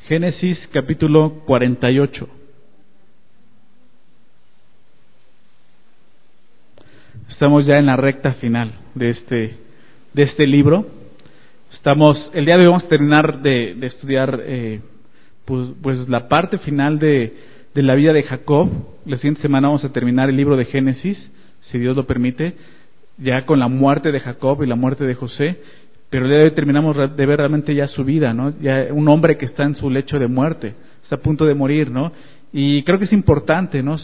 Génesis capítulo 48. Estamos ya en la recta final de este libro. El día de hoy vamos a terminar de estudiar pues la parte final de la vida de Jacob. La siguiente semana vamos a terminar el libro de Génesis, si Dios lo permite, ya con la muerte de Jacob y la muerte de José. Pero el día de hoy terminamos de ver realmente ya su vida, ¿no? Ya un hombre que está en su lecho de muerte, está a punto de morir, ¿no? Y creo que es importante, ¿no?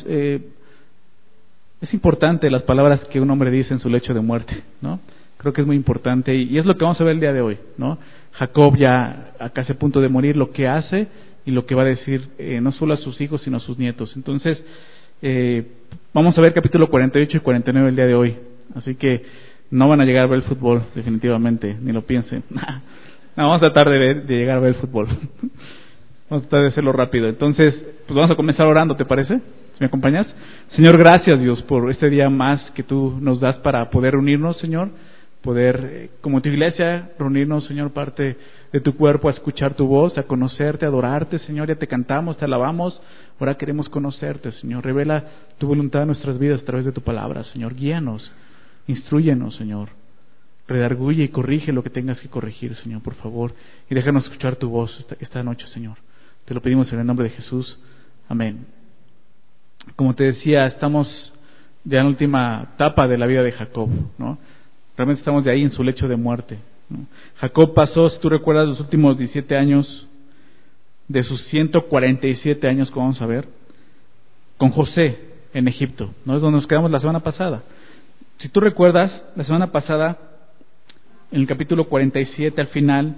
Es importante las palabras que un hombre dice en su lecho de muerte, ¿no? Creo que es muy importante y es lo que vamos a ver el día de hoy, ¿no? Jacob ya casi a punto de morir, lo que hace y lo que va a decir no solo a sus hijos sino a sus nietos. Entonces, vamos a ver capítulo 48 y 49 el día de hoy. Así que no van a llegar a ver el fútbol, definitivamente, ni lo piensen. No, vamos a tratar de llegar a ver el fútbol. Vamos a tratar de hacerlo rápido. Entonces, pues vamos a comenzar orando, ¿te parece? ¿Si me acompañas? Señor, gracias Dios por este día más que tú nos das para poder unirnos, Señor. Poder, como tu iglesia, reunirnos, Señor, parte de tu cuerpo, a escuchar tu voz, a conocerte, a adorarte, Señor. Ya te cantamos, te alabamos. Ahora queremos conocerte, Señor. Revela tu voluntad en nuestras vidas a través de tu palabra, Señor. Guíanos, instrúyenos, Señor. Redarguye y corrige lo que tengas que corregir, Señor, por favor. Y déjanos escuchar tu voz esta noche, Señor. Te lo pedimos en el nombre de Jesús. Amén. Como te decía, estamos ya en la última etapa de la vida de Jacob, ¿no? Realmente estamos de ahí en su lecho de muerte, ¿no? Jacob pasó, si tú recuerdas, los últimos 17 años de sus 147 años, como vamos a ver, con José en Egipto, ¿no? Es donde nos quedamos la semana pasada. Si tú recuerdas, la semana pasada, en el capítulo 47, al final,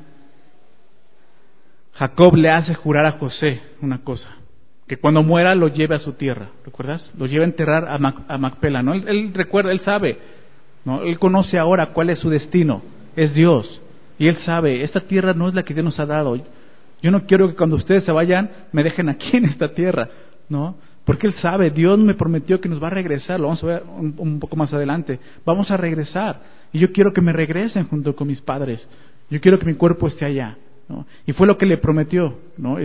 Jacob le hace jurar a José una cosa, que cuando muera lo lleve a su tierra, ¿recuerdas? Lo lleva a enterrar a Macpela, ¿no? Él recuerda, él sabe, ¿no? Él conoce ahora cuál es su destino, es Dios, y él sabe, esta tierra no es la que Dios nos ha dado. Yo no quiero que cuando ustedes se vayan me dejen aquí en esta tierra, ¿no? Porque él sabe, Dios me prometió que nos va a regresar, lo vamos a ver un poco más adelante, vamos a regresar, y yo quiero que me regresen junto con mis padres, yo quiero que mi cuerpo esté allá, ¿no? Y fue lo que le prometió, ¿no?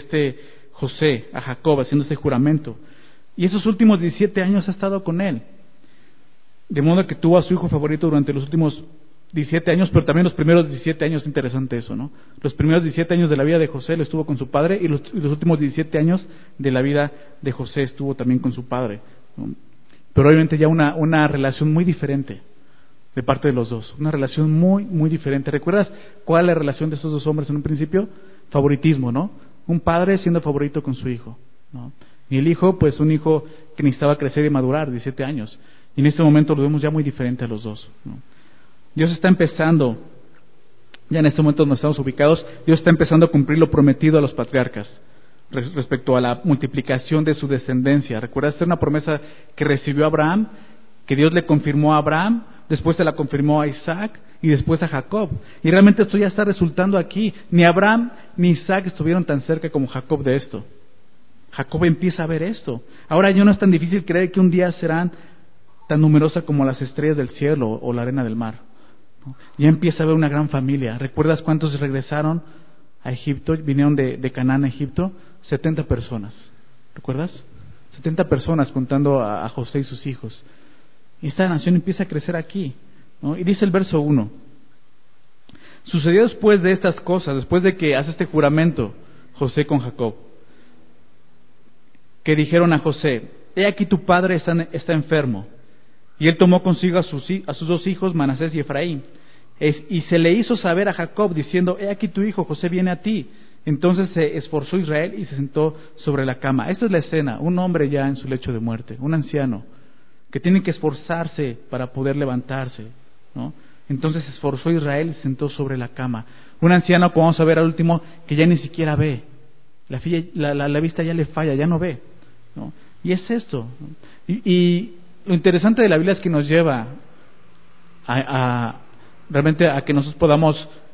José a Jacob haciendo este juramento, y esos últimos 17 años ha estado con él, de modo que tuvo a su hijo favorito durante los últimos 17 años, pero también los primeros 17 años, interesante eso, ¿no? Los primeros 17 años de la vida de José él estuvo con su padre, y los últimos 17 años de la vida de José estuvo también con su padre, ¿no? Pero obviamente ya una relación muy diferente de parte de los dos, una relación muy, muy diferente. ¿Recuerdas cuál es la relación de estos dos hombres en un principio? Favoritismo, ¿no? Un padre siendo favorito con su hijo, ¿no? Y el hijo, pues un hijo que necesitaba crecer y madurar, 17 años. Y en este momento lo vemos ya muy diferente a los dos, ¿no? Dios está empezando, ya en este momento donde estamos ubicados, Dios está empezando a cumplir lo prometido a los patriarcas respecto a la multiplicación de su descendencia. ¿Recuerdas? Esta es una promesa que recibió Abraham, que Dios le confirmó a Abraham, después se la confirmó a Isaac y después a Jacob. Y realmente esto ya está resultando aquí. Ni Abraham ni Isaac estuvieron tan cerca como Jacob de esto. Jacob empieza a ver esto. Ahora ya no es tan difícil creer que un día serán tan numerosas como las estrellas del cielo o la arena del mar. Ya empieza a ver una gran familia. ¿Recuerdas cuántos regresaron a Egipto? Vinieron de Canaán a Egipto. 70 personas. ¿Recuerdas? 70 personas contando a José y sus hijos. Y esta nación empieza a crecer aquí, ¿no? Y dice el verso 1. Sucedió después de estas cosas, después de que hace este juramento José con Jacob, que dijeron a José: he aquí tu padre está enfermo. Y él tomó consigo a sus dos hijos, Manasés y Efraín. Y se le hizo saber a Jacob, diciendo: he aquí tu hijo José viene a ti. Entonces se esforzó Israel y se sentó sobre la cama. Esta es la escena, un hombre ya en su lecho de muerte, un anciano, que tiene que esforzarse para poder levantarse, ¿no? Entonces se esforzó Israel y se sentó sobre la cama. Un anciano, como vamos a ver al último, que ya ni siquiera ve. La vista ya le falla, ya no ve, ¿no? Y es esto, ¿no? Y lo interesante de la Biblia es que nos lleva realmente a que nosotros podamos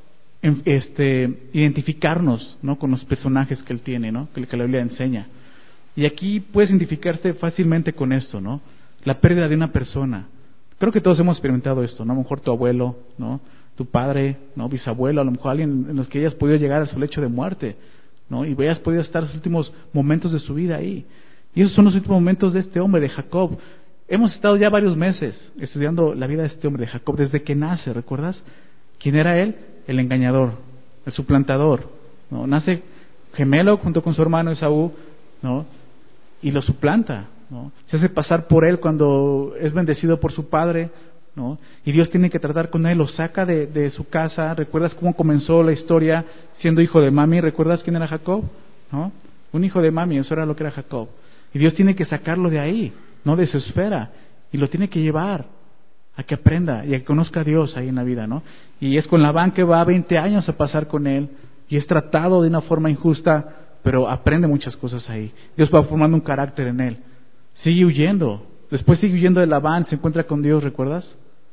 identificarnos, ¿no? Con los personajes que él tiene, ¿no? Que la Biblia enseña. Y aquí puedes identificarte fácilmente con esto, ¿no? La pérdida de una persona. Creo que todos hemos experimentado esto, ¿no? A lo mejor tu abuelo, ¿no? Tu padre, ¿no? Bisabuelo, a lo mejor alguien en los que hayas podido llegar a su lecho de muerte, ¿no? Y hayas podido estar los últimos momentos de su vida ahí. Y esos son los últimos momentos de este hombre, de Jacob. Hemos estado ya varios meses estudiando la vida de este hombre, de Jacob, desde que nace, ¿recuerdas? ¿Quién era él? El engañador, el suplantador, ¿no? Nace gemelo junto con su hermano Esaú, ¿no? Y lo suplanta, ¿no? Se hace pasar por él cuando es bendecido por su padre, ¿no? Y Dios tiene que tratar con él, lo saca de su casa. ¿Recuerdas cómo comenzó la historia siendo hijo de mami? ¿Recuerdas quién era Jacob? ¿No? Un hijo de mami, eso era lo que era Jacob. Y Dios tiene que sacarlo de ahí, no de su esfera, y lo tiene que llevar a que aprenda y a que conozca a Dios ahí en la vida, ¿no? Y es con Labán que va 20 años a pasar con él y es tratado de una forma injusta, pero aprende muchas cosas ahí. Dios va formando un carácter en él. Sigue huyendo, después sigue huyendo de Labán, se encuentra con Dios, ¿recuerdas?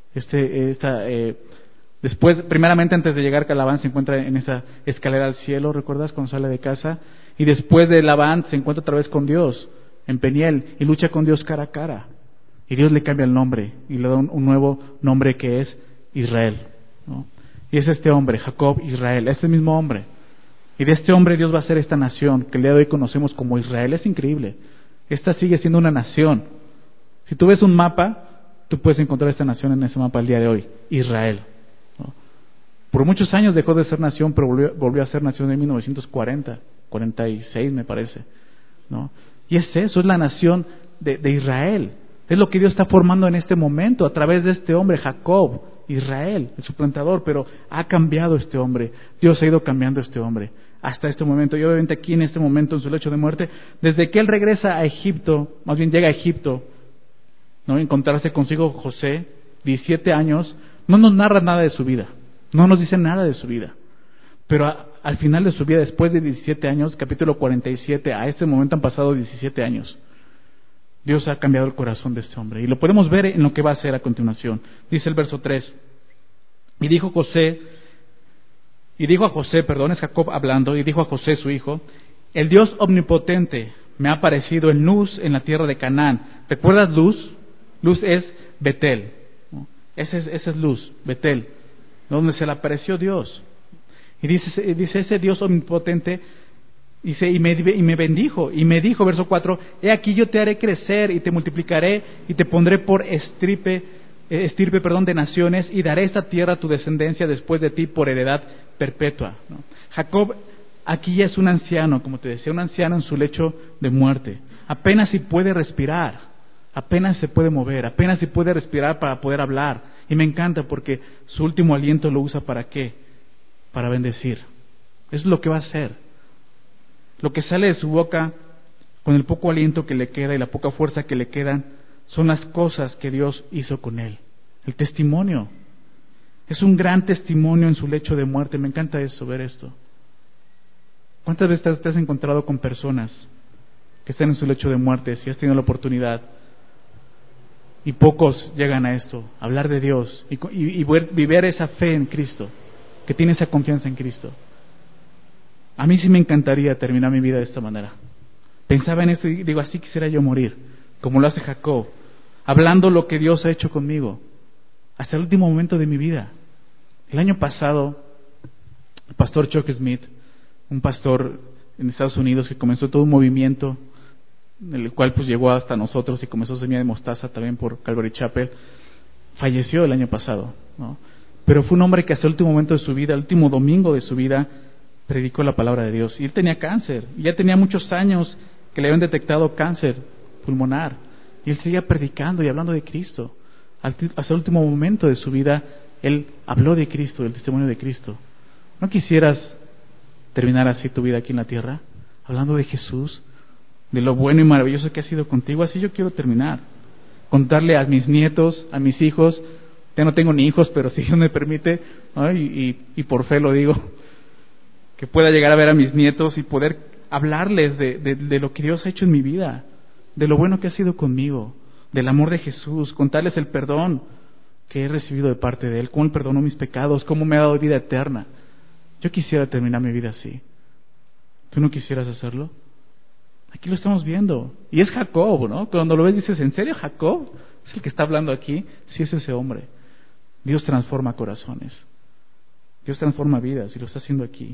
Después, primeramente antes de llegar a Labán se encuentra en esa escalera al cielo, ¿recuerdas? Cuando sale de casa. Y después de Labán se encuentra otra vez con Dios en Peniel y lucha con Dios cara a cara. Y Dios le cambia el nombre y le da un nuevo nombre que es Israel, ¿no? Y es este hombre, Jacob, Israel, este mismo hombre. Y de este hombre Dios va a hacer esta nación que el día de hoy conocemos como Israel. Es increíble. Esta sigue siendo una nación. Si tú ves un mapa, tú puedes encontrar esta nación en ese mapa el día de hoy, Israel, ¿no? Por muchos años dejó de ser nación, pero volvió a ser nación en 1940, 46 me parece, ¿no? Y es eso, es la nación de Israel. Es lo que Dios está formando en este momento a través de este hombre, Jacob, Israel, el suplantador, pero ha cambiado este hombre. Dios ha ido cambiando este hombre hasta este momento. Y obviamente aquí en este momento, en su lecho de muerte, desde que él regresa a Egipto, más bien llega a Egipto, ¿no? Encontrarse consigo José, 17 años, no nos narra nada de su vida, no nos dice nada de su vida. Pero al final de su vida, después de 17 años, capítulo 47, a este momento han pasado 17 años. Dios ha cambiado el corazón de este hombre. Y lo podemos ver en lo que va a hacer a continuación. Dice el verso 3. Y dijo a José, es Jacob hablando, y dijo a José su hijo: el Dios omnipotente me ha aparecido en luz en la tierra de Canaán. ¿Recuerdas luz? Luz es Betel, ¿no? Esa es luz, Betel, donde se le apareció Dios. Y dice ese Dios omnipotente, dice, y me bendijo, y me dijo, verso 4, he aquí yo te haré crecer y te multiplicaré y te pondré por estirpe de naciones, y daré esta tierra a tu descendencia después de ti por heredad perpetua, ¿no? Jacob aquí ya es un anciano, como te decía, un anciano en su lecho de muerte. Apenas si puede respirar, apenas se puede mover, apenas si puede respirar para poder hablar. Y me encanta porque su último aliento lo usa ¿para qué? Para bendecir. Eso es lo que va a hacer. Lo que sale de su boca, con el poco aliento que le queda y la poca fuerza que le quedan, son las cosas que Dios hizo con él. El testimonio. Es un gran testimonio en su lecho de muerte. Me encanta eso, ver esto. ¿Cuántas veces te has encontrado con personas que están en su lecho de muerte, si has tenido la oportunidad? Y pocos llegan a esto, a hablar de Dios y vivir esa fe en Cristo, que tiene esa confianza en Cristo. A mí sí me encantaría terminar mi vida de esta manera. Pensaba en esto y digo, así quisiera yo morir, como lo hace Jacob, hablando lo que Dios ha hecho conmigo, hasta el último momento de mi vida. El año pasado, el pastor Chuck Smith, un pastor en Estados Unidos que comenzó todo un movimiento, el cual pues llegó hasta nosotros y comenzó Semilla de Mostaza también por Calvary Chapel, falleció el año pasado, ¿no? Pero fue un hombre que hasta el último momento de su vida, el último domingo de su vida, predicó la palabra de Dios. Y él tenía cáncer, y ya tenía muchos años que le habían detectado cáncer pulmonar, y él seguía predicando y hablando de Cristo. Hasta el último momento de su vida, él habló de Cristo, del testimonio de Cristo. ¿No quisieras terminar así tu vida aquí en la tierra? Hablando de Jesús, de lo bueno y maravilloso que ha sido contigo. Así yo quiero terminar. Contarle a mis nietos, a mis hijos. Ya no tengo ni hijos, pero si Dios me permite, ¿no? y por fe lo digo, que pueda llegar a ver a mis nietos y poder hablarles de lo que Dios ha hecho en mi vida, de lo bueno que ha sido conmigo, del amor de Jesús, contarles el perdón que he recibido de parte de Él, cómo Él perdonó mis pecados, cómo me ha dado vida eterna. Yo quisiera terminar mi vida así. ¿Tú no quisieras hacerlo? Aquí lo estamos viendo. Y es Jacob, ¿no? Cuando lo ves dices, ¿en serio Jacob? ¿Es el que está hablando aquí? Sí, es ese hombre. Dios transforma corazones. Dios transforma vidas y lo está haciendo aquí,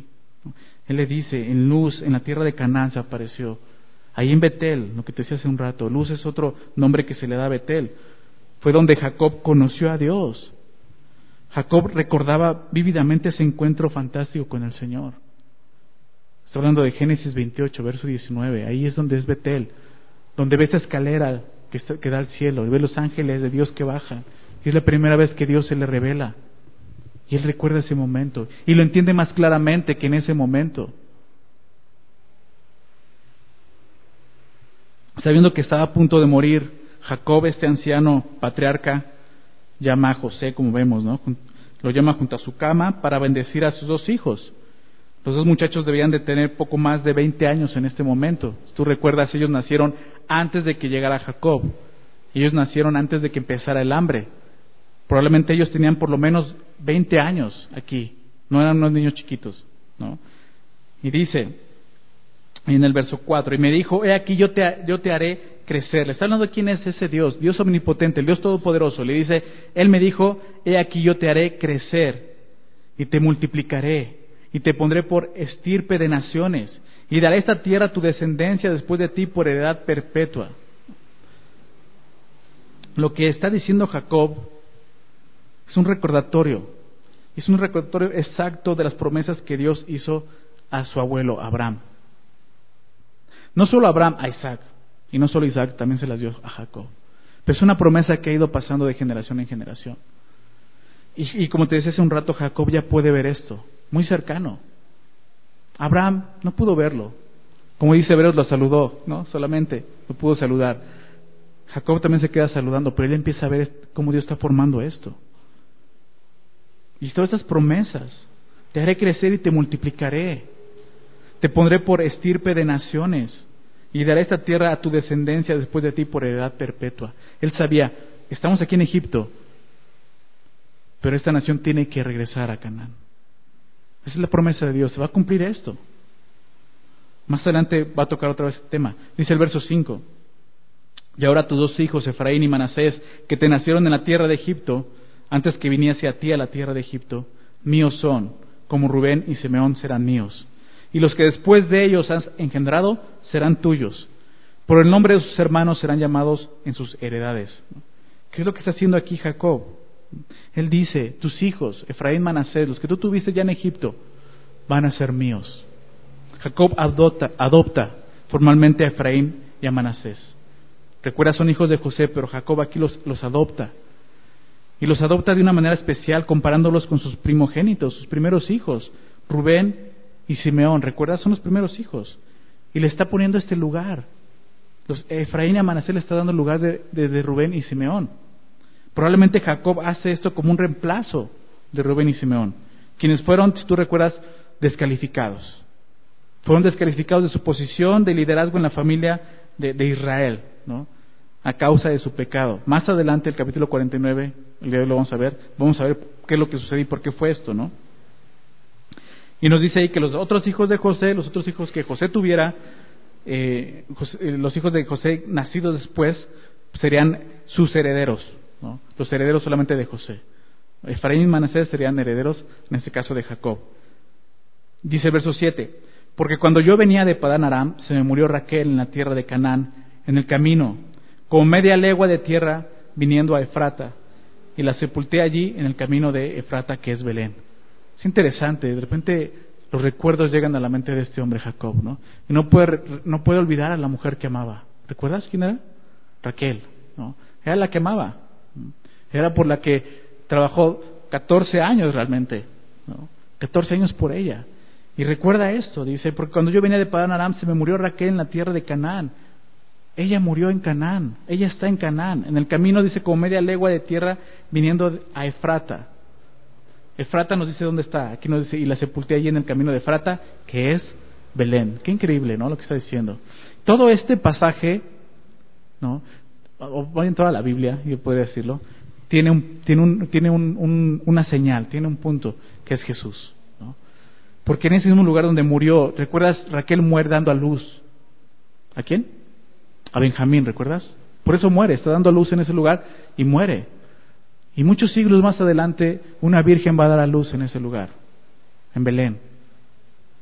Él le dice, en Luz, en la tierra de Canaán se apareció. Ahí en Betel, lo que te decía hace un rato, Luz es otro nombre que se le da a Betel. Fue donde Jacob conoció a Dios. Jacob recordaba vívidamente ese encuentro fantástico con el Señor. Estoy hablando de Génesis 28, verso 19. Ahí es donde es Betel, donde ve esa escalera que da al cielo, y ve los ángeles de Dios que bajan. Y es la primera vez que Dios se le revela. Y él recuerda ese momento. Y lo entiende más claramente que en ese momento. Sabiendo que estaba a punto de morir, Jacob, este anciano patriarca, llama a José, como vemos, ¿no? Lo llama junto a su cama para bendecir a sus 2 hijos. Los 2 muchachos debían de tener poco más de 20 años en este momento. Si tú recuerdas, ellos nacieron antes de que llegara Jacob. Ellos nacieron antes de que empezara el hambre. Probablemente ellos tenían por lo menos 20 años aquí. No eran unos niños chiquitos, ¿no? Y dice, en el verso 4, y me dijo, he aquí yo te haré crecer. Le está hablando de quién es ese Dios, Dios omnipotente, el Dios todopoderoso. Le dice, él me dijo, he aquí yo te haré crecer y te multiplicaré y te pondré por estirpe de naciones y daré esta tierra a tu descendencia después de ti por heredad perpetua. Lo que está diciendo Jacob es un recordatorio exacto de las promesas que Dios hizo a su abuelo Abraham. No solo a Abraham, a Isaac, y no solo a Isaac, también se las dio a Jacob. Pero es una promesa que ha ido pasando de generación en generación. Y como te decía hace un rato, Jacob ya puede ver esto, muy cercano. Abraham no pudo verlo. Como dice Hebreos, lo saludó, ¿no? Solamente lo pudo saludar. Jacob también se queda saludando, pero él empieza a ver cómo Dios está formando esto. Y todas estas promesas, te haré crecer y te multiplicaré, te pondré por estirpe de naciones y daré esta tierra a tu descendencia después de ti por heredad perpetua. Él sabía, estamos aquí en Egipto, pero esta nación tiene que regresar a Canaán. Esa es la promesa de Dios, se va a cumplir esto. Más adelante va a tocar otra vez el tema. Dice el verso 5, y ahora tus 2 hijos, Efraín y Manasés, que te nacieron en la tierra de Egipto, antes que viniese a ti a la tierra de Egipto, míos son, como Rubén y Simeón serán míos. Y los que después de ellos has engendrado serán tuyos. Por el nombre de sus hermanos serán llamados en sus heredades. ¿Qué es lo que está haciendo aquí Jacob? Él dice, tus hijos, Efraín, Manasés, los que tú tuviste ya en Egipto, van a ser míos. Jacob adopta formalmente a Efraín y a Manasés. Recuerda, son hijos de José, pero Jacob aquí los adopta. Y los adopta de una manera especial, comparándolos con sus primogénitos, sus primeros hijos, Rubén y Simeón. Recuerda, son los primeros hijos. Y le está poniendo este lugar. Efraín y a Manasés le está dando el lugar de Rubén y Simeón. Probablemente Jacob hace esto como un reemplazo de Rubén y Simeón, quienes fueron, si tú recuerdas, descalificados. Fueron descalificados de su posición de liderazgo en la familia de Israel, ¿no? A causa de su pecado. Más adelante, el capítulo 49, el día de hoy lo vamos a ver qué es lo que sucedió y por qué fue esto, ¿no? Y nos dice ahí que los otros hijos de José, los otros hijos que José tuviera, los hijos de José nacidos después, serían sus herederos, ¿no? Los herederos solamente de José. Efraín y Manasés serían herederos, en este caso de Jacob. Dice el verso 7, porque cuando yo venía de Padán Aram, se me murió Raquel en la tierra de Canaán, en el camino, como media legua de tierra, viniendo a Efrata, y la sepulté allí en el camino de Efrata, que es Belén. Es interesante, de repente los recuerdos llegan a la mente de este hombre Jacob, ¿no? Y no puede olvidar a la mujer que amaba. ¿Recuerdas quién era? Raquel, ¿no? Era la que amaba. Era por la que trabajó 14 años realmente, ¿no? 14 años por ella. Y recuerda esto, dice, porque cuando yo venía de Padán Aram se me murió Raquel en la tierra de Canaán. Ella murió en Canaán, ella está en Canaán. En el camino dice como media legua de tierra viniendo a Efrata. Efrata nos dice dónde está, aquí nos dice, y la sepulté allí en el camino de Efrata, que es Belén. Qué increíble, ¿no? Lo que está diciendo. Todo este pasaje, ¿no? O en toda la Biblia, yo podría decirlo, tiene una señal, tiene un punto, que es Jesús, ¿no? Porque en ese mismo lugar donde murió, ¿recuerdas? Raquel muere dando a luz. ¿A quién? A Benjamín, ¿recuerdas? Por eso muere, está dando a luz en ese lugar y muere. Y muchos siglos más adelante, una virgen va a dar a luz en ese lugar, en Belén.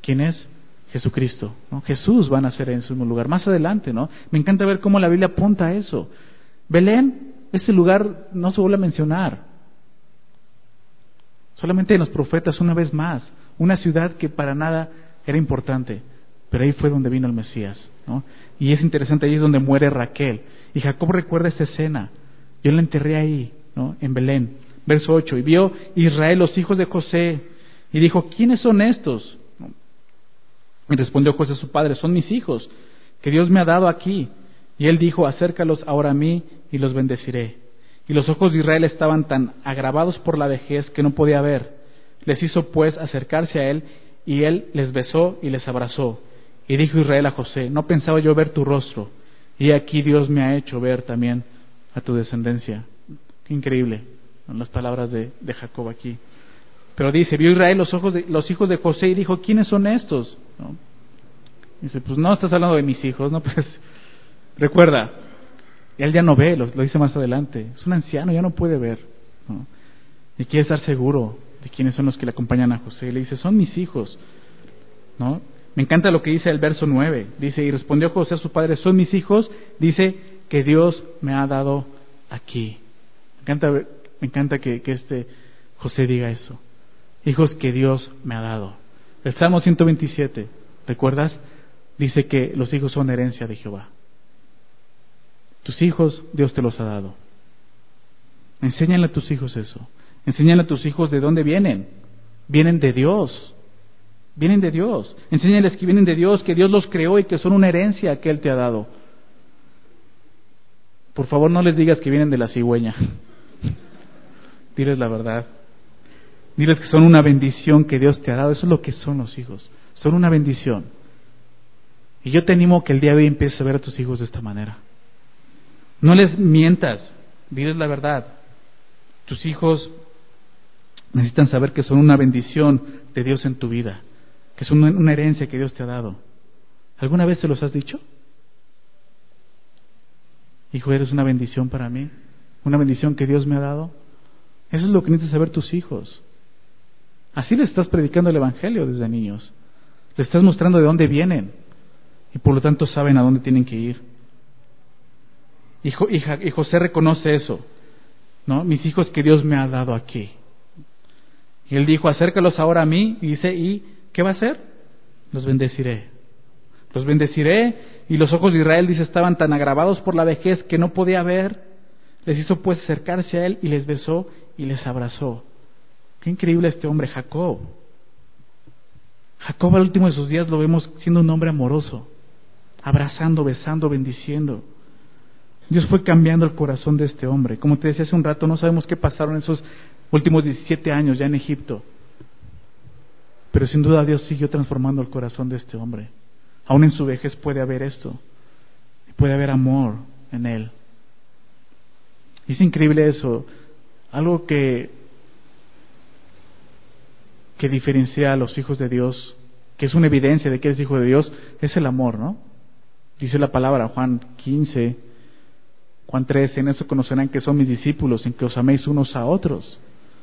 ¿Quién es? Jesucristo, ¿no? Jesús va a nacer en su mismo lugar, más adelante, ¿no? Me encanta ver cómo la Biblia apunta a eso. Belén, ese lugar no se vuelve a mencionar. Solamente en los profetas una vez más, una ciudad que para nada era importante, pero ahí fue donde vino el Mesías, ¿no? Y es interesante, ahí es donde muere Raquel. Y Jacob recuerda esta escena. Yo la enterré ahí, ¿no? En Belén. Verso 8. Y vio Israel los hijos de José y dijo, ¿quiénes son estos? Y respondió José a su padre, son mis hijos, que Dios me ha dado aquí. Y él dijo, acércalos ahora a mí y los bendeciré. Y los ojos de Israel estaban tan agravados por la vejez que no podía ver. Les hizo pues acercarse a él, y él les besó y les abrazó. Y dijo Israel a José, no pensaba yo ver tu rostro, y aquí Dios me ha hecho ver también a tu descendencia. Qué increíble, son las palabras de Jacob aquí. Pero dice, vio Israel los hijos de José y dijo, ¿quiénes son estos? ¿No? Dice, pues no estás hablando de mis hijos, ¿no? Pues recuerda, él ya no ve, lo dice más adelante, es un anciano, ya no puede ver, ¿no? Y quiere estar seguro de quiénes son los que le acompañan a José. Y le dice, son mis hijos, ¿no? Me encanta lo que dice el verso 9, dice, y respondió José a su padre, son mis hijos, dice, que Dios me ha dado aquí. Me encanta que este José diga eso. Hijos que Dios me ha dado. El Salmo 127, ¿recuerdas? Dice que los hijos son herencia de Jehová. Tus hijos, Dios te los ha dado. Enséñale a tus hijos eso. Enséñale a tus hijos de dónde vienen. Vienen de Dios. Vienen de Dios. Enséñales que vienen de Dios, que Dios los creó y que son una herencia que Él te ha dado. Por favor, no les digas que vienen de la cigüeña. Diles la verdad. Diles que son una bendición que Dios te ha dado. Eso es lo que son los hijos. Son una bendición. Y yo te animo que el día de hoy empieces a ver a tus hijos de esta manera. No les mientas. Diles la verdad. Tus hijos necesitan saber que son una bendición de Dios en tu vida. Que son una herencia que Dios te ha dado. ¿Alguna vez se los has dicho? Hijo, eres una bendición para mí. Una bendición que Dios me ha dado. Eso es lo que necesitan saber tus hijos. Así les estás predicando el Evangelio desde niños. Les estás mostrando de dónde vienen. Y por lo tanto saben a dónde tienen que ir. Y José reconoce eso, ¿no? Mis hijos que Dios me ha dado aquí. Y él dijo, acércalos ahora a mí. Y dice, ¿y qué va a hacer? Los bendeciré. Los bendeciré. Y los ojos de Israel, dice, estaban tan agravados por la vejez que no podía ver. Les hizo pues acercarse a él y les besó y les abrazó. Qué increíble este hombre, Jacob. Jacob al último de sus días lo vemos siendo un hombre amoroso, abrazando, besando, bendiciendo. Dios fue cambiando el corazón de este hombre. Como te decía hace un rato, no sabemos qué pasaron esos últimos 17 años ya en Egipto. Pero sin duda Dios siguió transformando el corazón de este hombre. Aún en su vejez puede haber esto. Puede haber amor en él. Y es increíble eso. Algo que diferencia a los hijos de Dios, que es una evidencia de que eres hijo de Dios, es el amor, ¿no? Dice la palabra, Juan 15, Juan 13, en eso conocerán que son mis discípulos, en que os améis unos a otros.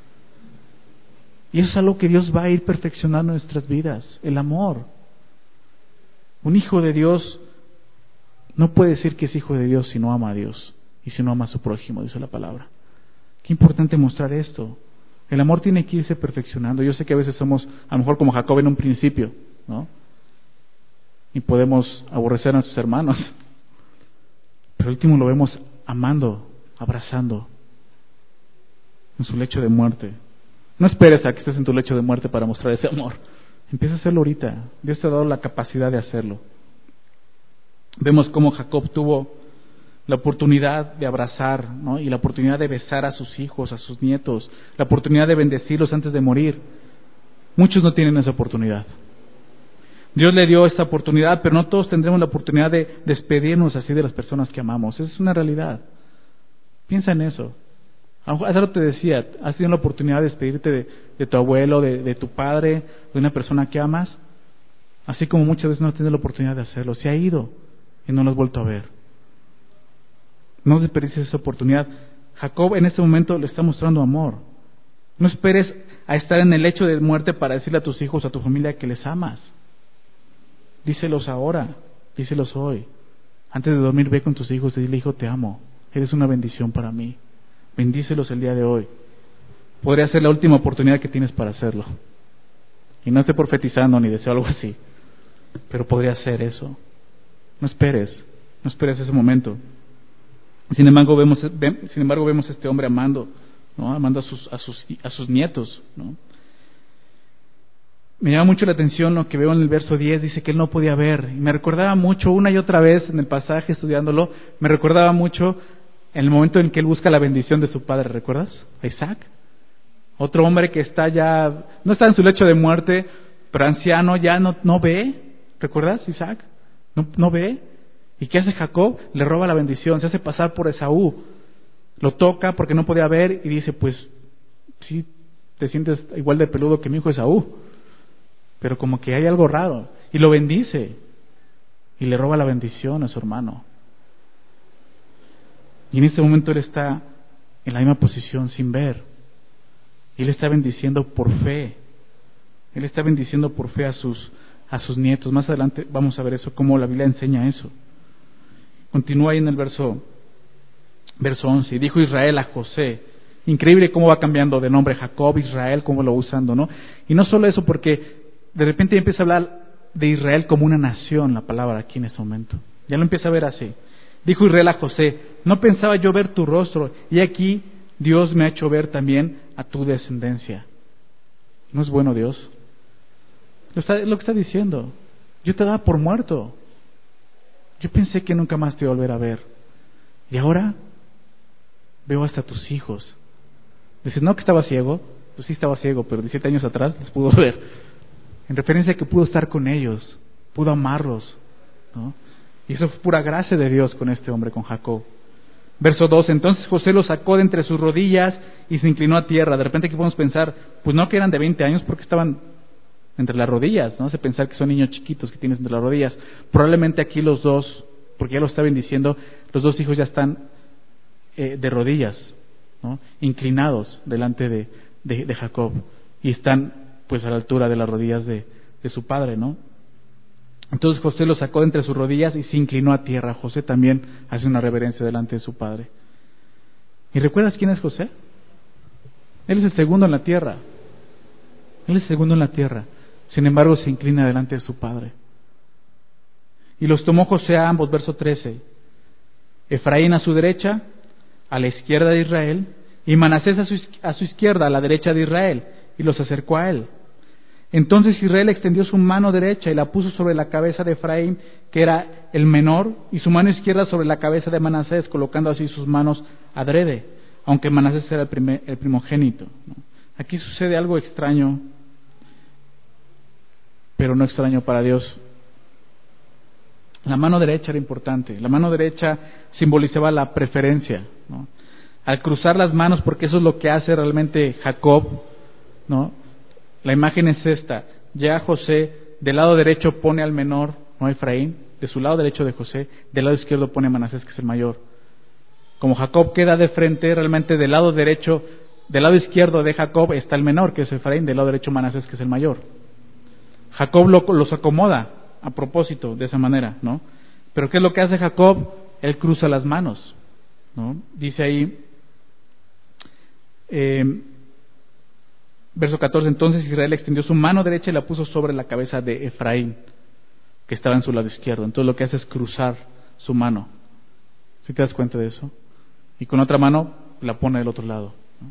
Y eso es algo que Dios va a ir perfeccionando en nuestras vidas, el amor. Un hijo de Dios no puede decir que es hijo de Dios si no ama a Dios y si no ama a su prójimo, dice la palabra. Qué importante mostrar esto. El amor tiene que irse perfeccionando. Yo sé que a veces somos, a lo mejor como Jacob en un principio, ¿no? Y podemos aborrecer a nuestros hermanos. Pero al último lo vemos amando, abrazando, en su lecho de muerte. No esperes a que estés en tu lecho de muerte para mostrar ese amor. Empieza a hacerlo ahorita. Dios te ha dado la capacidad de hacerlo. Vemos cómo Jacob tuvo la oportunidad de abrazar, ¿no? Y la oportunidad de besar a sus hijos, a sus nietos, la oportunidad de bendecirlos antes de morir. Muchos no tienen esa oportunidad. Dios le dio esta oportunidad, pero no todos tendremos la oportunidad de despedirnos así de las personas que amamos. Esa es una realidad. Piensa en eso. Hace rato te decía, ¿has tenido la oportunidad de despedirte de tu abuelo, de tu padre, de una persona que amas? Así como muchas veces no has tenido la oportunidad de hacerlo. Se ha ido y no lo has vuelto a ver. No desperdicies esa oportunidad. Jacob en este momento le está mostrando amor. No esperes a estar en el lecho de muerte para decirle a tus hijos, a tu familia que les amas. díselos ahora, díselos hoy. Antes de dormir, ve con tus hijos y dile: hijo, te amo, eres una bendición para mí. Bendícelos el día de hoy. Podría ser la última oportunidad que tienes para hacerlo. Y no estoy profetizando ni deseo algo así, pero podría ser eso. No esperes ese momento. Sin embargo, vemos a este hombre amando, ¿no? Amando a sus nietos, ¿no? Me llama mucho la atención lo que veo en el verso 10, dice que él no podía ver. Y me recordaba mucho, una y otra vez en el pasaje estudiándolo, me recordaba mucho en el momento en que él busca la bendición de su padre, ¿recuerdas? A Isaac. Otro hombre que no está en su lecho de muerte, pero anciano, ya no ve. ¿Recuerdas, Isaac? No ve. ¿Y qué hace Jacob? Le roba la bendición, se hace pasar por Esaú. Lo toca porque no podía ver y dice: pues sí, te sientes igual de peludo que mi hijo Esaú, pero como que hay algo raro. Y lo bendice. Y le roba la bendición a su hermano. Y en este momento él está en la misma posición sin ver. Y él está bendiciendo por fe. Él está bendiciendo por fe a sus nietos. Más adelante vamos a ver eso, cómo la Biblia enseña eso. Continúa ahí en el verso 11. Y dijo Israel a José. Increíble cómo va cambiando de nombre Jacob, Israel, cómo lo va usando, ¿no? Y no solo eso, porque de repente empieza a hablar de Israel como una nación, la palabra aquí en ese momento. Ya lo empieza a ver así. Dijo Israel a José: no pensaba yo ver tu rostro, y aquí Dios me ha hecho ver también a tu descendencia. ¿No es bueno Dios? Lo que está diciendo. Yo te daba por muerto. Yo pensé que nunca más te iba a volver a ver. Y ahora veo hasta tus hijos. Dices: no, que estaba ciego. Pues sí estaba ciego, pero 17 años atrás los pudo ver. En referencia a que pudo estar con ellos, pudo amarlos, ¿no? Y eso fue pura gracia de Dios con este hombre, con Jacob. Verso 2, entonces José lo sacó de entre sus rodillas y se inclinó a tierra. De repente aquí podemos pensar, pues no que eran de 20 años porque estaban entre las rodillas, ¿no? Se pensar que son niños chiquitos que tienes entre las rodillas. Probablemente aquí los dos, porque ya lo está bendiciendo, los dos hijos ya están de rodillas, ¿no? Inclinados delante de Jacob. Y están pues a la altura de las rodillas de su padre, ¿no? Entonces José lo sacó de entre sus rodillas y se inclinó a tierra. José también hace una reverencia delante de su padre. ¿Y recuerdas quién es José? Él es el segundo en la tierra. Él es el segundo en la tierra. Sin embargo, se inclina delante de su padre. Y los tomó José a ambos, verso 13. Efraín a su derecha, a la izquierda de Israel, y Manasés a su izquierda, a la derecha de Israel, y los acercó a él. Entonces Israel extendió su mano derecha y la puso sobre la cabeza de Efraín, que era el menor, y su mano izquierda sobre la cabeza de Manasés, colocando así sus manos adrede, aunque Manasés era el primogénito, ¿no? Aquí sucede algo extraño, pero no extraño para Dios. La mano derecha era importante. La mano derecha simbolizaba la preferencia, ¿no? Al cruzar las manos, porque eso es lo que hace realmente Jacob, ¿no? La imagen es esta: ya José del lado derecho pone al menor, no Efraín, de su lado derecho de José, del lado izquierdo pone a Manasés, que es el mayor. Como Jacob queda de frente, realmente del lado derecho, del lado izquierdo de Jacob está el menor, que es Efraín, del lado derecho Manasés, que es el mayor. Jacob los acomoda a propósito de esa manera, ¿no? Pero ¿qué es lo que hace Jacob? Él cruza las manos, ¿no? Dice ahí, verso 14, entonces Israel extendió su mano derecha y la puso sobre la cabeza de Efraín, que estaba en su lado izquierdo. Entonces lo que hace es cruzar su mano. ¿Sí te das cuenta de eso? Y con otra mano la pone del otro lado, ¿no?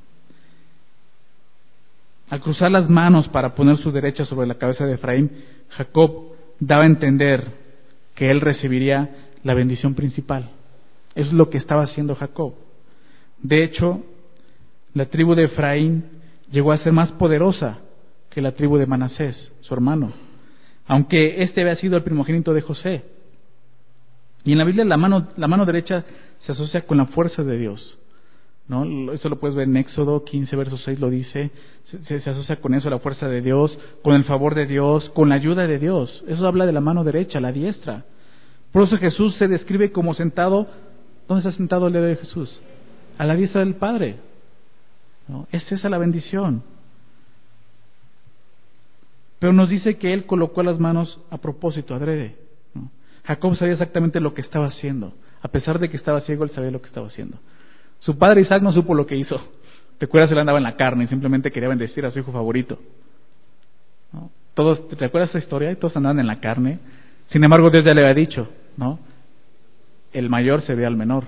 Al cruzar las manos para poner su derecha sobre la cabeza de Efraín, Jacob daba a entender que él recibiría la bendición principal. Eso es lo que estaba haciendo Jacob. De hecho, la tribu de Efraín llegó a ser más poderosa que la tribu de Manasés, su hermano, aunque este había sido el primogénito de José. Y en la Biblia la mano derecha se asocia con la fuerza de Dios, ¿no? Eso lo puedes ver en Éxodo 15, verso 6, lo dice. Se asocia con eso, la fuerza de Dios, con el favor de Dios, con la ayuda de Dios. Eso habla de la mano derecha, la diestra. Por eso Jesús se describe como sentado. ¿Dónde está sentado el dedo de Jesús? A la diestra del Padre, ¿no? Es esa la bendición. Pero nos dice que él colocó las manos a propósito, adrede, ¿no? Jacob sabía exactamente lo que estaba haciendo. A pesar de que estaba ciego, él sabía lo que estaba haciendo. Su padre Isaac no supo lo que hizo. ¿Te acuerdas? Él andaba en la carne y simplemente quería bendecir a su hijo favorito, ¿no? ¿Te acuerdas esa historia? Todos andaban en la carne. Sin embargo, Dios ya le había dicho, ¿no? El mayor se ve al menor.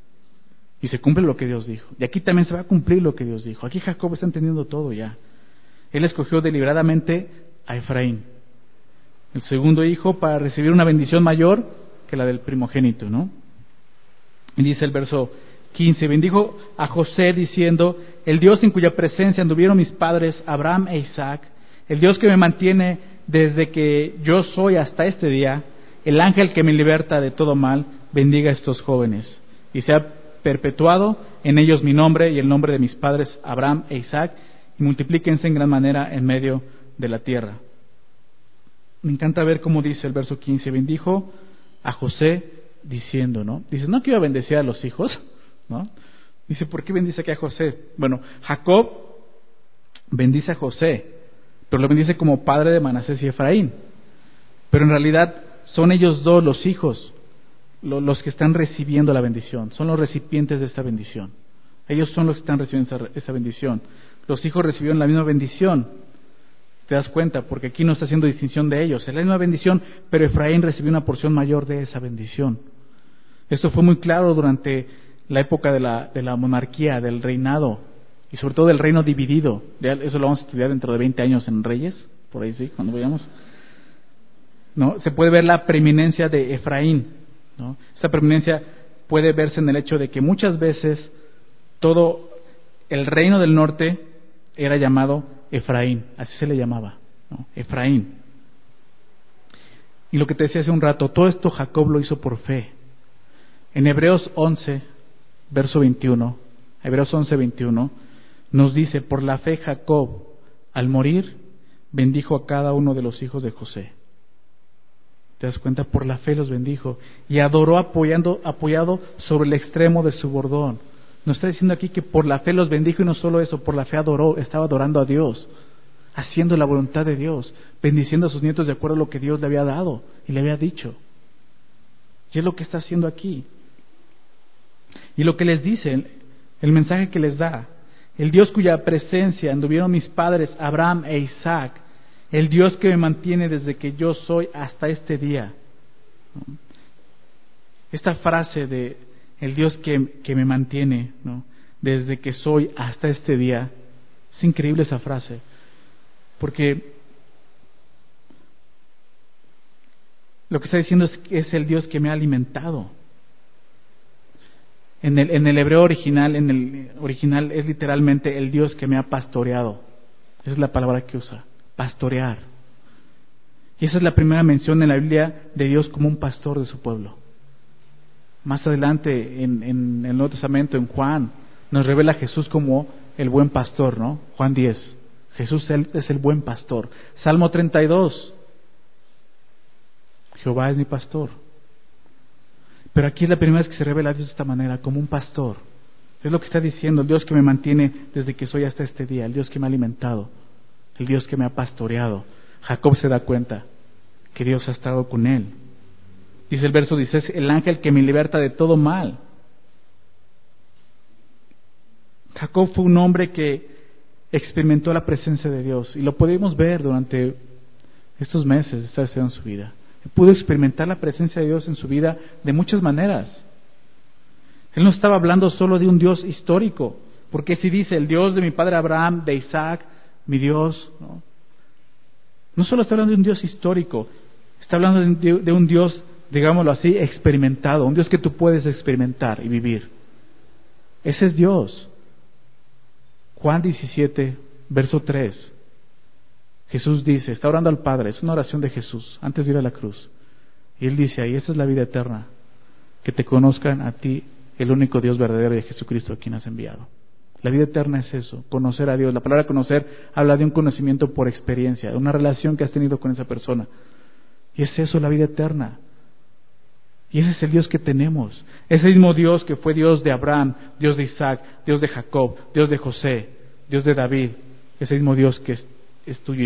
Y se cumple lo que Dios dijo. Y aquí también se va a cumplir lo que Dios dijo. Aquí Jacob está entendiendo todo ya. Él escogió deliberadamente a Efraín, el segundo hijo, para recibir una bendición mayor que la del primogénito, ¿no? Y dice el verso 15, bendijo a José diciendo, el Dios en cuya presencia anduvieron mis padres Abraham e Isaac, el Dios que me mantiene desde que yo soy hasta este día, el ángel que me liberta de todo mal, bendiga a estos jóvenes y sea perpetuado en ellos mi nombre y el nombre de mis padres Abraham e Isaac, y multiplíquense en gran manera en medio de la tierra. Me encanta ver cómo dice el verso 15, bendijo a José diciendo, ¿no? Dice, no que iba a bendecir a los hijos, ¿no? Dice, ¿por qué bendice aquí a José? Bueno, Jacob bendice a José, pero lo bendice como padre de Manasés y Efraín. Pero en realidad son ellos dos los hijos los que están recibiendo la bendición, son los recipientes de esta bendición. Ellos son los que están recibiendo esa bendición. Los hijos recibieron la misma bendición. ¿Te das cuenta? Porque aquí no está haciendo distinción de ellos. Es la misma bendición, pero Efraín recibió una porción mayor de esa bendición. Esto fue muy claro durante la época de la monarquía, del reinado, y sobre todo del reino dividido. Eso lo vamos a estudiar dentro de 20 años en Reyes, por ahí sí, cuando vayamos. ¿No? Se puede ver la preeminencia de Efraín, ¿no? Esta preeminencia puede verse en el hecho de que muchas veces todo el reino del norte era llamado Efraín, así se le llamaba, ¿no? Efraín. Y lo que te decía hace un rato, todo esto Jacob lo hizo por fe. En Hebreos 11, verso 21, Hebreos 11, 21, nos dice, por la fe Jacob, al morir, bendijo a cada uno de los hijos de José. ¿Te das cuenta? Por la fe los bendijo. Y adoró apoyado sobre el extremo de su bordón. Nos está diciendo aquí que por la fe los bendijo, y no solo eso, por la fe adoró, estaba adorando a Dios, haciendo la voluntad de Dios, bendiciendo a sus nietos de acuerdo a lo que Dios le había dado y le había dicho. Y es lo que está haciendo aquí. Y lo que les dice, el mensaje que les da, el Dios cuya presencia anduvieron mis padres Abraham e Isaac, el Dios que me mantiene desde que yo soy hasta este día. Esta frase de el Dios que me mantiene, ¿no?, desde que soy hasta este día, es increíble esa frase, porque lo que está diciendo es que es el Dios que me ha alimentado. En el hebreo original, es literalmente el Dios que me ha pastoreado. Esa es la palabra que usa, pastorear. Y esa es la primera mención en la Biblia de Dios como un pastor de su pueblo. Más adelante en el Nuevo Testamento, en Juan, nos revela a Jesús como el buen pastor, ¿no? Juan 10. Jesús es el buen pastor. Salmo 32. Jehová es mi pastor. Pero aquí es la primera vez que se revela a Dios de esta manera, como un pastor. Es lo que está diciendo, el Dios que me mantiene desde que soy hasta este día, el Dios que me ha alimentado, el Dios que me ha pastoreado. Jacob se da cuenta que Dios ha estado con él. Dice el verso 16, el ángel que me liberta de todo mal. Jacob fue un hombre que experimentó la presencia de Dios, y lo podemos ver durante estos meses de estar en su vida. Pudo experimentar la presencia de Dios en su vida de muchas maneras. Él no estaba hablando solo de un Dios histórico, porque si dice el Dios de mi padre Abraham, de Isaac, mi Dios, no solo está hablando de un Dios histórico, está hablando de un Dios, digámoslo así, experimentado, un Dios que tú puedes experimentar y vivir. Ese es Dios. Juan 17, verso 3. Jesús dice, está orando al Padre, es una oración de Jesús antes de ir a la cruz. Y Él dice ahí, esa es la vida eterna, que te conozcan a ti, el único Dios verdadero, y a Jesucristo a quien has enviado. La vida eterna es eso, conocer a Dios. La palabra conocer habla de un conocimiento por experiencia, de una relación que has tenido con esa persona. Y es eso, la vida eterna. Y ese es el Dios que tenemos. Ese mismo Dios que fue Dios de Abraham, Dios de Isaac, Dios de Jacob, Dios de José, Dios de David. Ese mismo Dios que es tuyo y mío.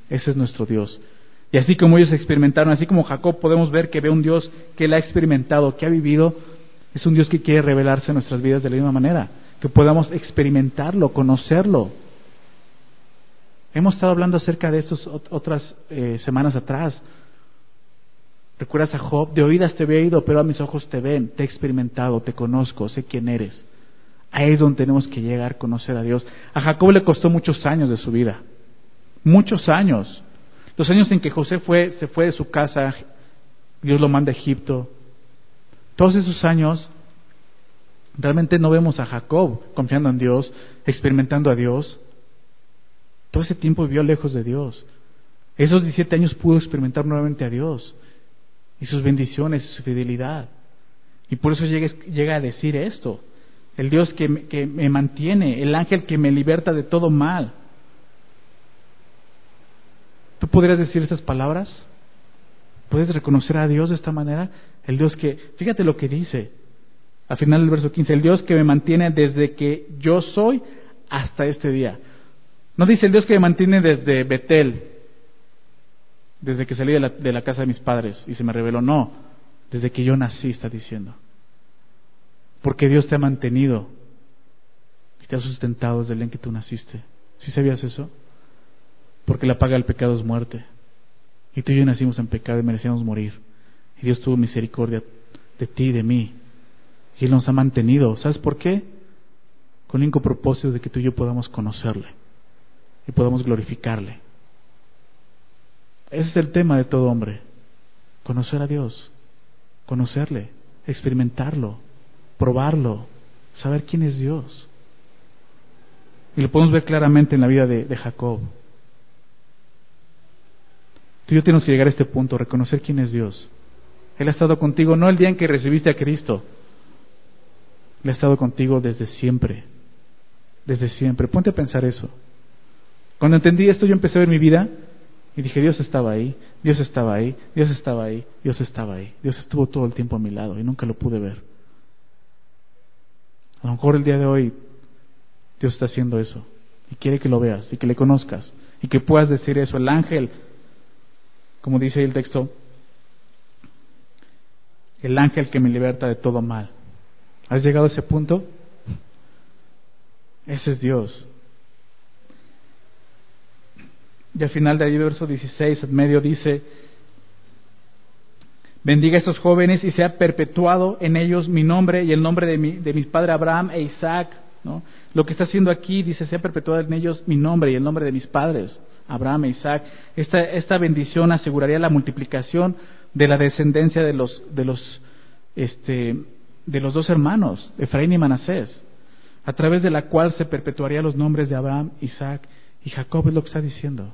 Ese es nuestro Dios. Y así como ellos experimentaron, así como Jacob, podemos ver que ve un Dios que él ha experimentado, que ha vivido. Es un Dios que quiere revelarse en nuestras vidas de la misma manera, que podamos experimentarlo, conocerlo. Hemos estado hablando acerca de esto otras semanas atrás. ¿Recuerdas a Job? De oídas te había oído, pero a mis ojos te ven. Te he experimentado, te conozco, sé quién eres. Ahí es donde tenemos que llegar a conocer a Dios. A Jacob le costó muchos años de su vida. Muchos años. Los años en que José se fue de su casa, Dios lo manda a Egipto. Todos esos años, realmente no vemos a Jacob confiando en Dios, experimentando a Dios. Todo ese tiempo vivió lejos de Dios. Esos 17 años pudo experimentar nuevamente a Dios y sus bendiciones y su fidelidad. Y por eso llega a decir esto: el Dios que me mantiene, el ángel que me liberta de todo mal. ¿Tú podrías decir estas palabras? ¿Puedes reconocer a Dios de esta manera? El Dios que, fíjate lo que dice al final del verso 15, el Dios que me mantiene desde que yo soy hasta este día. No dice el Dios que me mantiene desde Betel, desde que salí de la casa de mis padres y se me reveló. No, desde que yo nací, está diciendo. Porque Dios te ha mantenido y te ha sustentado desde el día en que tú naciste. ¿Sí sabías eso? Porque la paga del pecado es muerte. Y tú y yo nacimos en pecado y merecíamos morir. Y Dios tuvo misericordia de ti y de mí. Y Él nos ha mantenido. ¿Sabes por qué? Con el único propósito de que tú y yo podamos conocerle y podamos glorificarle. Ese es el tema de todo hombre: conocer a Dios, conocerle, experimentarlo, probarlo, saber quién es Dios. Y lo podemos ver claramente en la vida de Jacob. Tú y yo tenemos que llegar a este punto, reconocer quién es Dios. Él ha estado contigo no el día en que recibiste a Cristo. Él ha estado contigo desde siempre. Desde siempre. Ponte a pensar eso. Cuando entendí esto, yo empecé a ver mi vida y dije: Dios estaba ahí, Dios estaba ahí, Dios estaba ahí, Dios estaba ahí. Dios estuvo todo el tiempo a mi lado y nunca lo pude ver. A lo mejor el día de hoy Dios está haciendo eso y quiere que lo veas y que le conozcas y que puedas decir eso. El ángel, como dice ahí el texto, el ángel que me liberta de todo mal. ¿Has llegado a ese punto? Ese es Dios. Y al final de ahí, verso 16, en medio dice: bendiga a estos jóvenes y sea perpetuado en ellos mi nombre y el nombre de mis padres Abraham e Isaac, ¿no? Lo que está haciendo aquí dice: sea perpetuado en ellos mi nombre y el nombre de mis padres Abraham e Isaac. Esta bendición aseguraría la multiplicación de la descendencia de los dos hermanos, Efraín y Manasés, a través de la cual se perpetuarían los nombres de Abraham, Isaac y Jacob. Es lo que está diciendo.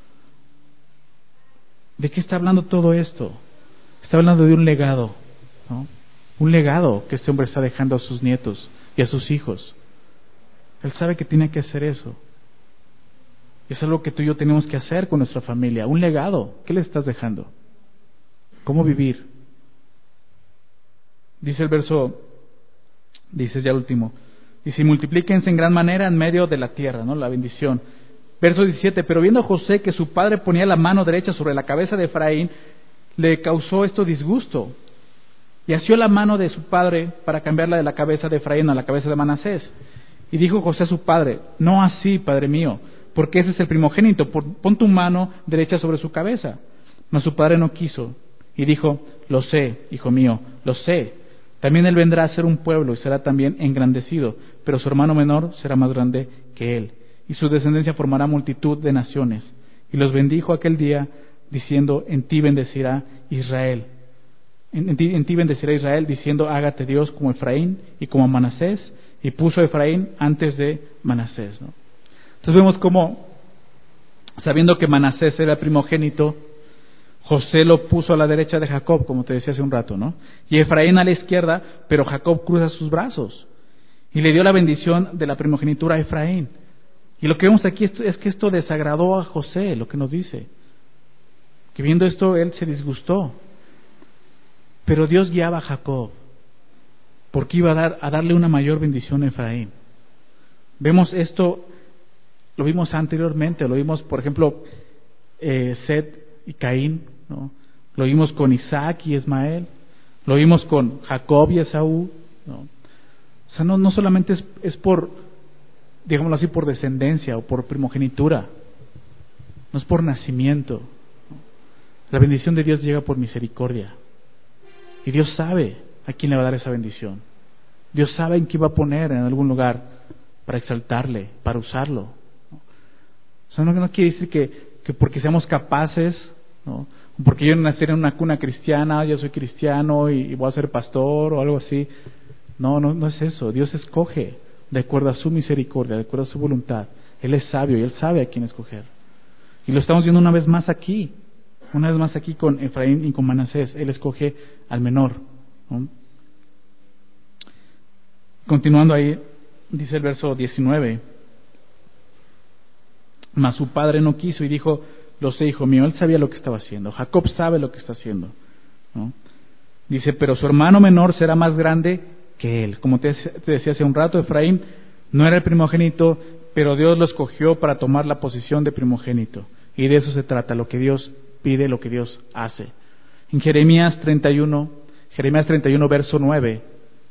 ¿De qué está hablando todo esto? Está hablando de un legado, ¿no? Un legado que este hombre está dejando a sus nietos y a sus hijos. Él sabe que tiene que hacer eso. Y es algo que tú y yo tenemos que hacer con nuestra familia. Un legado. ¿Qué le estás dejando? ¿Cómo vivir? Dice el verso, dice ya el último, y si multiplíquense en gran manera en medio de la tierra, ¿no? La bendición. Verso 17, pero viendo José que su padre ponía la mano derecha sobre la cabeza de Efraín, le causó esto disgusto, y asió la mano de su padre para cambiarla de la cabeza de Efraín a la cabeza de Manasés. Y dijo José a su padre: no así, padre mío, porque ese es el primogénito, pon tu mano derecha sobre su cabeza. Mas su padre no quiso, y dijo: lo sé, hijo mío, lo sé. También él vendrá a ser un pueblo y será también engrandecido, pero su hermano menor será más grande que él, y su descendencia formará multitud de naciones. Y los bendijo aquel día, diciendo: en ti bendecirá Israel. En ti bendecirá Israel, diciendo: hágate Dios como Efraín y como Manasés. Y puso a Efraín antes de Manasés, ¿no? Entonces vemos cómo, sabiendo que Manasés era primogénito, José lo puso a la derecha de Jacob, como te decía hace un rato, ¿no? Y Efraín a la izquierda, pero Jacob cruza sus brazos y le dio la bendición de la primogenitura a Efraín. Y lo que vemos aquí es que esto desagradó a José, lo que nos dice, que viendo esto él se disgustó. Pero Dios guiaba a Jacob, porque iba a darle una mayor bendición a Efraín. Vemos esto, lo vimos anteriormente, lo vimos, por ejemplo, Set y Caín, ¿no? Lo vimos con Isaac y Ismael, lo vimos con Jacob y Esaú, ¿no? O sea, no solamente es por, digámoslo así, por descendencia o por primogenitura, no es por nacimiento, ¿no? La bendición de Dios llega por misericordia, y Dios sabe a quién le va a dar esa bendición. Dios sabe en qué va a poner en algún lugar para exaltarle, para usarlo, ¿no? O sea, no quiere decir que porque seamos capaces, ¿no? Porque yo nací en una cuna cristiana, yo soy cristiano y voy a ser pastor o algo así. No es eso. Dios escoge de acuerdo a su misericordia, de acuerdo a su voluntad. Él es sabio y Él sabe a quién escoger. Y lo estamos viendo una vez más aquí con Efraín y con Manasés. Él escoge al menor, ¿no? Continuando ahí, dice el verso 19: mas su padre no quiso y dijo: lo sé, hijo mío. Él sabía lo que estaba haciendo. Jacob sabe lo que está haciendo, ¿no? Dice: pero su hermano menor será más grande que él. Como te decía hace un rato, Efraín no era el primogénito, pero Dios lo escogió para tomar la posición de primogénito. Y de eso se trata, lo que Dios pide, lo que Dios hace. En Jeremías 31, verso 9,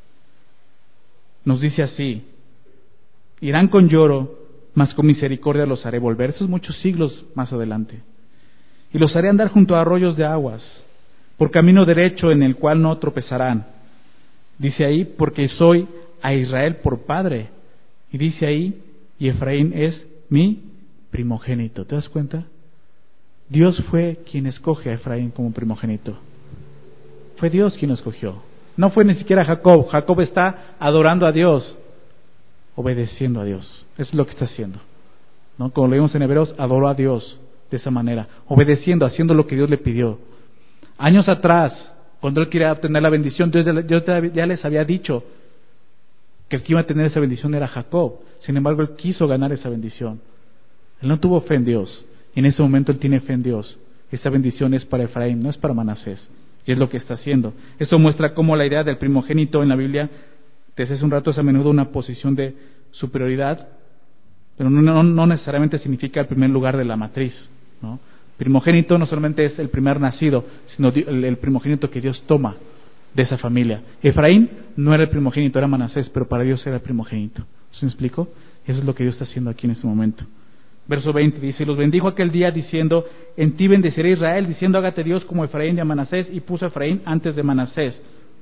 nos dice así: irán con lloro, mas con misericordia los haré volver. Eso es muchos siglos más adelante. Y los haré andar junto a arroyos de aguas, por camino derecho en el cual no tropezarán. Dice ahí: porque soy a Israel por padre. Y dice ahí: y Efraín es mi primogénito. ¿Te das cuenta? Dios fue quien escoge a Efraín como primogénito. Fue Dios quien lo escogió. No fue ni siquiera Jacob. Jacob está adorando a Dios, obedeciendo a Dios. Eso es lo que está haciendo, ¿no? Como leímos en Hebreos, adoró a Dios de esa manera, obedeciendo, haciendo lo que Dios le pidió. Años atrás, cuando él quería obtener la bendición, Dios ya les había dicho que el que iba a tener esa bendición era Jacob. Sin embargo, él quiso ganar esa bendición. Él no tuvo fe en Dios. Y en ese momento él tiene fe en Dios. Esa bendición es para Efraín, no es para Manasés. Y es lo que está haciendo. Eso muestra cómo la idea del primogénito en la Biblia, desde hace un rato, es a menudo una posición de superioridad, pero no necesariamente significa el primer lugar de la matriz, ¿no? Primogénito no solamente es el primer nacido, sino el primogénito que Dios toma de esa familia. Efraín no era el primogénito, era Manasés, pero para Dios era el primogénito. ¿Se me explico? Eso es lo que Dios está haciendo aquí en este momento. Verso 20 dice: y los bendijo aquel día diciendo: en ti bendeciré Israel, diciendo: hágate Dios como Efraín y a Manasés, y puso a Efraín antes de Manasés.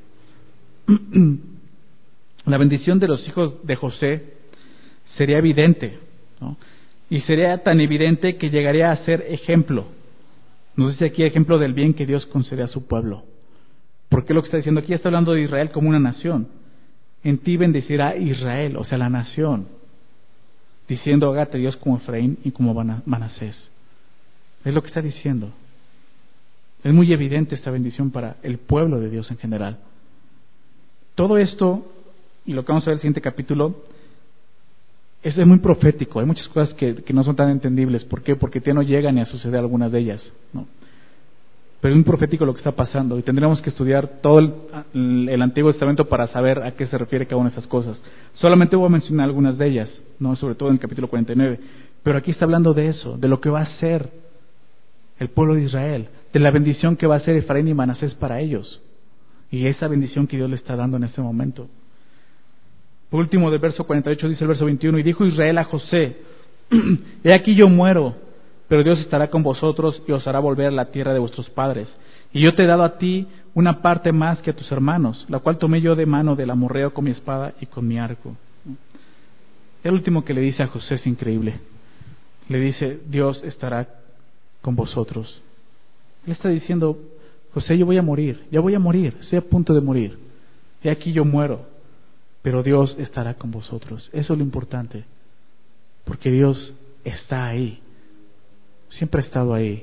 La bendición de los hijos de José sería evidente, ¿no? Y sería tan evidente que llegaría a ser ejemplo. Nos dice aquí ejemplo del bien que Dios concede a su pueblo. ¿Por qué lo que está diciendo aquí? Está hablando de Israel como una nación. En ti bendecirá Israel, o sea, la nación, diciendo: hágate Dios como Efraín y como Manasés. Es lo que está diciendo. Es muy evidente esta bendición para el pueblo de Dios en general. Todo esto, y lo que vamos a ver en el siguiente capítulo, es muy profético. Hay muchas cosas que no son tan entendibles. ¿Por qué? Porque ya no llegan ni a suceder algunas de ellas, ¿no? Pero es muy profético lo que está pasando, y tendremos que estudiar todo el Antiguo Testamento para saber a qué se refiere cada una de esas cosas. Solamente voy a mencionar algunas de ellas, ¿no? Sobre todo en el capítulo 49. Pero aquí está hablando de eso, de lo que va a ser el pueblo de Israel, de la bendición que va a ser Efraín y Manasés para ellos, y esa bendición que Dios le está dando en este momento. Por último, del verso 48 dice el verso 21: y dijo Israel a José: he aquí yo muero, pero Dios estará con vosotros y os hará volver a la tierra de vuestros padres. Y yo te he dado a ti una parte más que a tus hermanos, la cual tomé yo de mano del amorreo con mi espada y con mi arco. El último que le dice a José es increíble. Le dice: Dios estará con vosotros. Él está diciendo: José, yo voy a morir, ya voy a morir, estoy a punto de morir. He aquí yo muero, pero Dios estará con vosotros. Eso es lo importante, porque Dios está ahí, siempre ha estado ahí.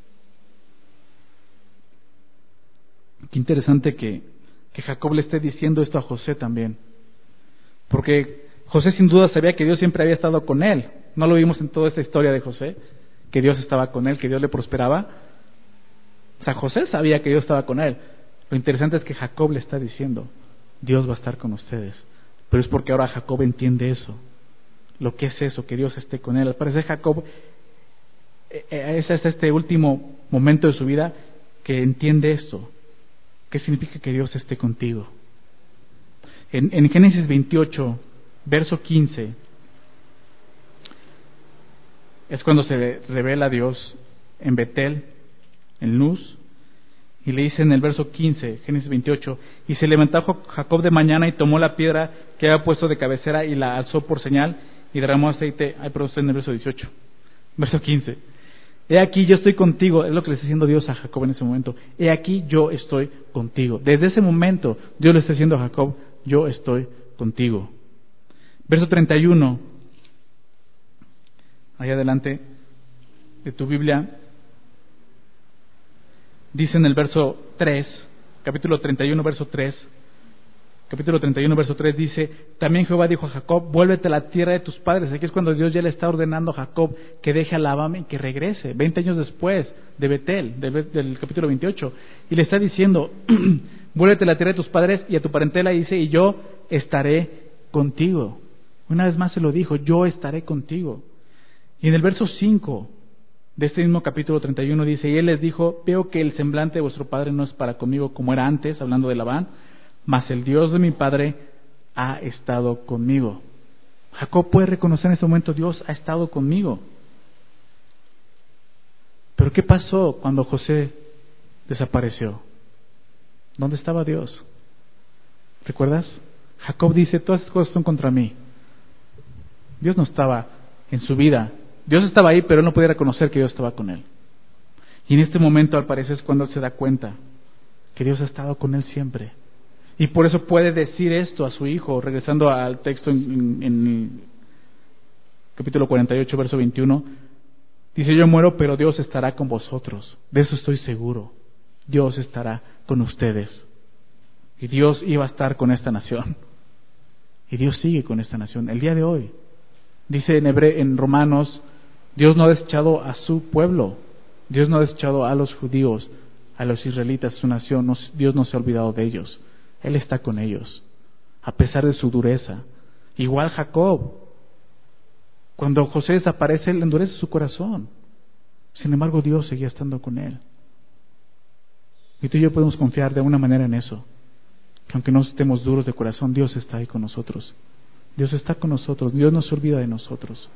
Qué interesante que Jacob le esté diciendo esto a José también, porque José sin duda sabía que Dios siempre había estado con él. ¿No lo vimos en toda esta historia de José? Que Dios estaba con él, que Dios le prosperaba. O sea, José sabía que Dios estaba con él. Lo interesante es que Jacob le está diciendo: Dios va a estar con ustedes. Pero es porque ahora Jacob entiende eso, lo que es eso, que Dios esté con él. Al parecer Jacob es este último momento de su vida que entiende esto. ¿Qué significa que Dios esté contigo? En Génesis 28, verso 15, es cuando se revela a Dios en Betel, en Luz, y le dice en el verso 15, Génesis 28, y se levantó Jacob de mañana y tomó la piedra que había puesto de cabecera y la alzó por señal y derramó aceite. Pero está en el verso 18, verso 15. He aquí yo estoy contigo, es lo que le está diciendo Dios a Jacob en ese momento. He aquí yo estoy contigo. Desde ese momento Dios le está diciendo a Jacob, yo estoy contigo. Verso 31, ahí adelante de tu Biblia, dice en el verso 3, capítulo 31, verso 3, dice, también Jehová dijo a Jacob, vuélvete a la tierra de tus padres. Aquí es cuando Dios ya le está ordenando a Jacob que deje a Labán y que regrese, 20 años después de Betel, del capítulo 28, y le está diciendo, vuélvete a la tierra de tus padres y a tu parentela, y dice, y yo estaré contigo. Una vez más se lo dijo, yo estaré contigo. Y en el verso 5 de este mismo capítulo 31 dice, y él les dijo, veo que el semblante de vuestro padre no es para conmigo como era antes, hablando de Labán, mas el Dios de mi padre ha estado conmigo. Jacob puede reconocer en ese momento, Dios ha estado conmigo. Pero ¿qué pasó cuando José desapareció? ¿Dónde estaba Dios? ¿Recuerdas? Jacob dice, todas estas cosas son contra mí. Dios no estaba en su vida. Dios estaba ahí, pero él no podía reconocer que Dios estaba con él. Y en este momento, al parecer, es cuando él se da cuenta que Dios ha estado con él siempre. Y por eso puede decir esto a su hijo, regresando al texto en capítulo 48, verso 21. Dice, yo muero, pero Dios estará con vosotros. De eso estoy seguro. Dios estará con ustedes. Y Dios iba a estar con esta nación. Y Dios sigue con esta nación. El día de hoy, dice en Romanos, Dios no ha desechado a su pueblo. Dios no ha desechado a los judíos, a los israelitas, su nación. Dios no se ha olvidado de ellos. Él está con ellos, a pesar de su dureza. Igual Jacob. Cuando José desaparece, él endurece su corazón. Sin embargo, Dios seguía estando con él. Y tú y yo podemos confiar de alguna manera en eso. Que aunque no estemos duros de corazón, Dios está ahí con nosotros. Dios está con nosotros. Dios no se olvida de nosotros.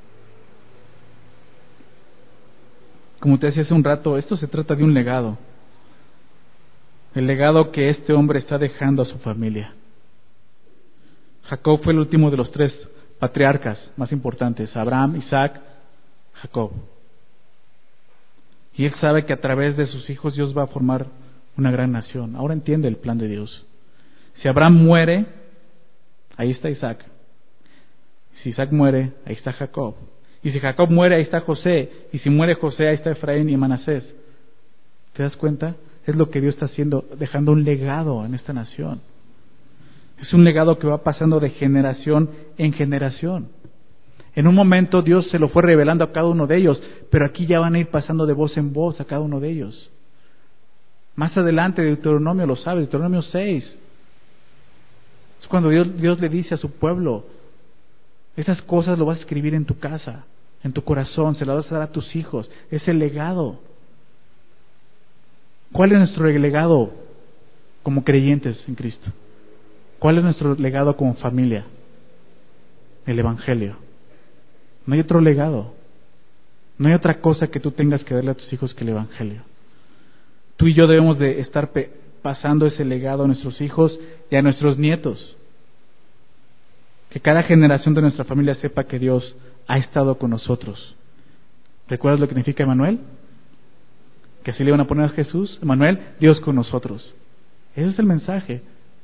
Como te decía hace un rato, esto se trata de un legado. El legado que este hombre está dejando a su familia. Jacob fue el último de los 3 patriarcas más importantes, Abraham, Isaac, Jacob. Y él sabe que a través de sus hijos Dios va a formar una gran nación. Ahora entiende el plan de Dios. Si Abraham muere, ahí está Isaac. Si Isaac muere, ahí está Jacob. Y si Jacob muere, ahí está José. Y si muere José, ahí está Efraín y Manasés. ¿Te das cuenta? Es lo que Dios está haciendo, dejando un legado en esta nación. Es un legado que va pasando de generación en generación. En un momento Dios se lo fue revelando a cada uno de ellos, pero aquí ya van a ir pasando de voz en voz a cada uno de ellos. Más adelante Deuteronomio lo sabe, Deuteronomio 6. Es cuando Dios le dice a su pueblo, esas cosas lo vas a escribir en tu casa, en tu corazón, se las vas a dar a tus hijos. Es el legado. ¿Cuál es nuestro legado como creyentes en Cristo? ¿Cuál es nuestro legado como familia? El Evangelio. No hay otro legado. No hay otra cosa que tú tengas que darle a tus hijos que el Evangelio. Tú y yo debemos de estar pasando ese legado a nuestros hijos y a nuestros nietos. Que cada generación de nuestra familia sepa que Dios ha estado con nosotros. ¿Recuerdas lo que significa Emmanuel? Que así le iban a poner a Jesús, Emmanuel, Dios con nosotros. Ese es el mensaje.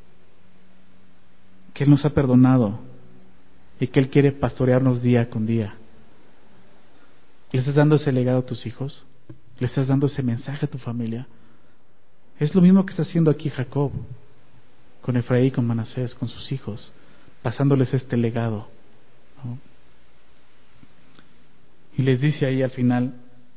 Que Él nos ha perdonado y que Él quiere pastorearnos día con día. ¿Le estás dando ese legado a tus hijos? ¿Le estás dando ese mensaje a tu familia? Es lo mismo que está haciendo aquí Jacob, con Efraín, con Manasés, con sus hijos, pasándoles este legado, ¿no? Y les dice ahí al final,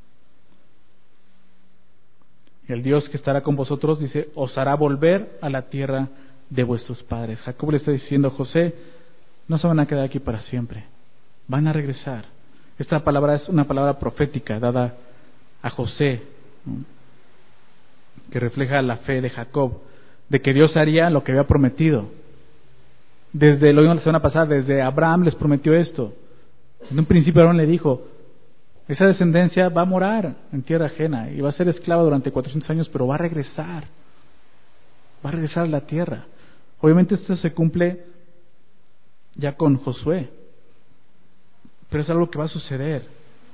el Dios que estará con vosotros, dice, os hará volver a la tierra de vuestros padres. Jacob le está diciendo, José, no se van a quedar aquí para siempre, van a regresar. Esta palabra es una palabra profética dada a José, ¿no?, que refleja la fe de Jacob, de que Dios haría lo que había prometido. Desde, lo vimos la semana pasada, desde Abraham les prometió esto. En un principio Abraham le dijo, esa descendencia va a morar en tierra ajena y va a ser esclava durante 400 años, pero va a regresar a la tierra. Obviamente esto se cumple ya con Josué, pero es algo que va a suceder.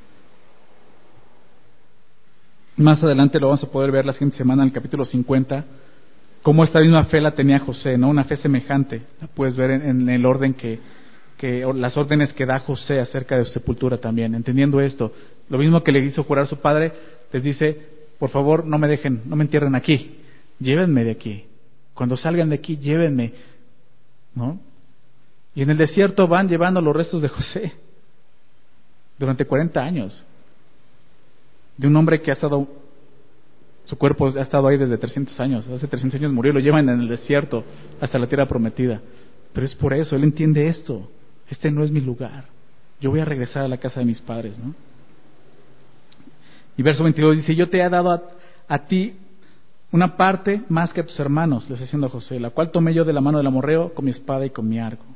Más adelante lo vamos a poder ver la siguiente semana en el capítulo 50, cómo esta misma fe la tenía José, ¿no? Una fe semejante. La puedes ver en el orden o las órdenes que da José acerca de su sepultura también. Entendiendo esto, lo mismo que le hizo jurar su padre, les dice, por favor, no me entierren aquí, llévenme de aquí. Cuando salgan de aquí, llévenme, ¿no? Y en el desierto van llevando los restos de José durante 40 años. De un hombre que su cuerpo ha estado ahí desde 300 años. Hace 300 años murió, lo llevan en el desierto hasta la tierra prometida. Pero es por eso, él entiende esto. Este no es mi lugar. Yo voy a regresar a la casa de mis padres, ¿no? Y verso 22 dice, yo te he dado a ti una parte más que a tus hermanos, le está diciendo a José, la cual tomé yo de la mano del amorreo con mi espada y con mi arco.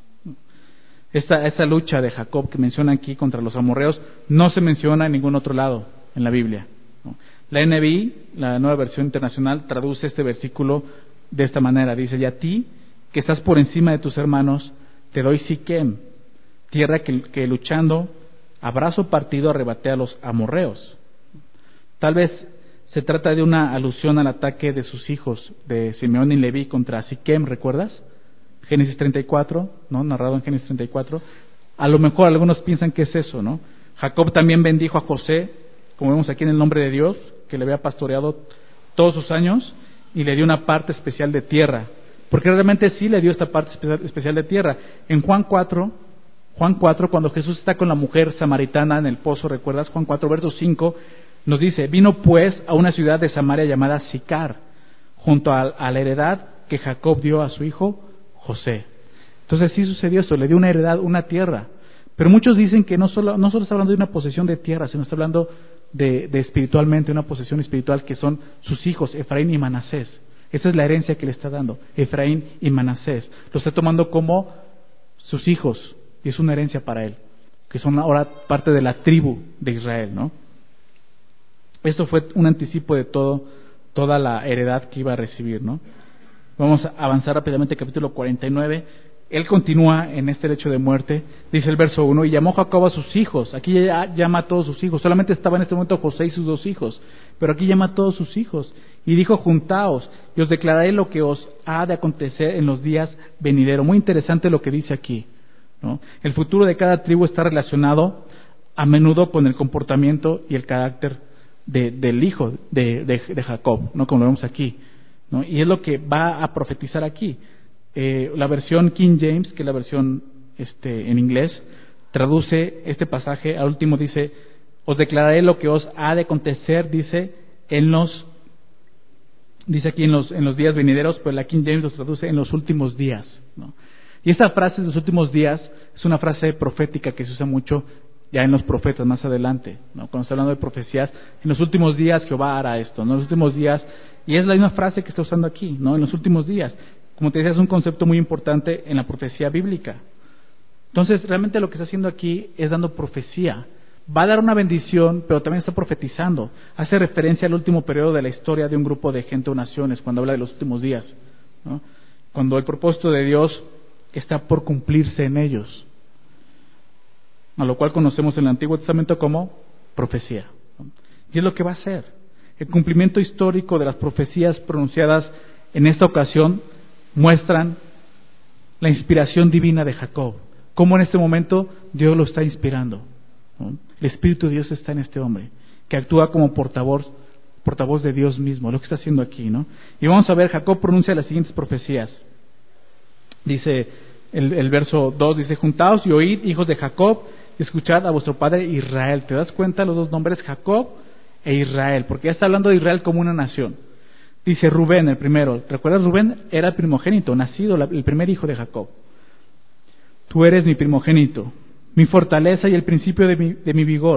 Esta lucha de Jacob que menciona aquí contra los amorreos no se menciona en ningún otro lado en la Biblia, ¿no? La NBI, la Nueva Versión Internacional, traduce este versículo de esta manera. Dice, y a ti, que estás por encima de tus hermanos, te doy Siquem, tierra que luchando a brazo partido arrebaté a los amorreos. Tal vez se trata de una alusión al ataque de sus hijos, de Simeón y Leví contra Siquem, ¿recuerdas? Génesis 34, ¿no? Narrado en Génesis 34. A lo mejor algunos piensan que es eso, ¿no? Jacob también bendijo a José, como vemos aquí en el nombre de Dios, que le había pastoreado todos sus años, y le dio una parte especial de tierra, porque realmente sí le dio esta parte especial de tierra. En Juan 4, cuando Jesús está con la mujer samaritana en el pozo, ¿recuerdas? Juan 4, verso 5, nos dice, vino pues a una ciudad de Samaria llamada Sicar, junto a la heredad que Jacob dio a su hijo José. Entonces sí sucedió esto, le dio una heredad, una tierra. Pero muchos dicen que no solo está hablando de una posesión de tierra, sino está hablando de espiritualmente, una posesión espiritual que son sus hijos, Efraín y Manasés. Esa es la herencia que le está dando, Efraín y Manasés. Lo está tomando como sus hijos y es una herencia para él, que son ahora parte de la tribu de Israel, ¿no? Esto fue un anticipo de toda la heredad que iba a recibir, ¿no? Vamos a avanzar rápidamente al capítulo 49. Él continúa en este lecho de muerte, dice el verso 1, y llamó Jacob a sus hijos. Aquí ya llama a todos sus hijos, solamente estaba en este momento José y sus 2 hijos, pero aquí llama a todos sus hijos, y dijo, juntaos, y os declararé lo que os ha de acontecer en los días venideros. Muy interesante lo que dice aquí, ¿no? El futuro de cada tribu está relacionado a menudo con el comportamiento y el carácter del hijo de Jacob, ¿no? Como lo vemos aquí, ¿no? Y es lo que va a profetizar aquí. La versión King James, que es la versión en inglés, traduce este pasaje, al último dice, os declararé lo que os ha de acontecer, dice aquí en los días venideros, pero la King James los traduce en los últimos días, ¿no? Y esta frase de los últimos días es una frase profética que se usa mucho ya en los profetas más adelante, ¿no? Cuando está hablando de profecías, en los últimos días Jehová hará esto, ¿no? En los últimos días, y es la misma frase que está usando aquí, ¿no? En los últimos días. Como te decía, es un concepto muy importante en la profecía bíblica. Entonces, realmente lo que está haciendo aquí es dando profecía. Va a dar una bendición, pero también está profetizando. Hace referencia al último periodo de la historia de un grupo de gente o naciones, cuando habla de los últimos días, ¿no? Cuando el propósito de Dios está por cumplirse en ellos, a lo cual conocemos en el Antiguo Testamento como profecía, ¿no? Y es lo que va a hacer. El cumplimiento histórico de las profecías pronunciadas en esta ocasión muestran la inspiración divina de Jacob, cómo en este momento Dios lo está inspirando, ¿no? El Espíritu de Dios está en este hombre, que actúa como portavoz de Dios mismo, lo que está haciendo aquí, ¿no? Y vamos a ver, Jacob pronuncia las siguientes profecías. Dice el verso 2, dice, juntaos y oíd, hijos de Jacob, y escuchad a vuestro padre Israel. ¿Te das cuenta los 2 nombres, Jacob e Israel? Porque ya está hablando de Israel como una nación. Dice Rubén, el primero. ¿Recuerdas? Rubén era el primogénito, nacido, el primer hijo de Jacob. Tú eres mi primogénito, mi fortaleza y el principio de mi vigor.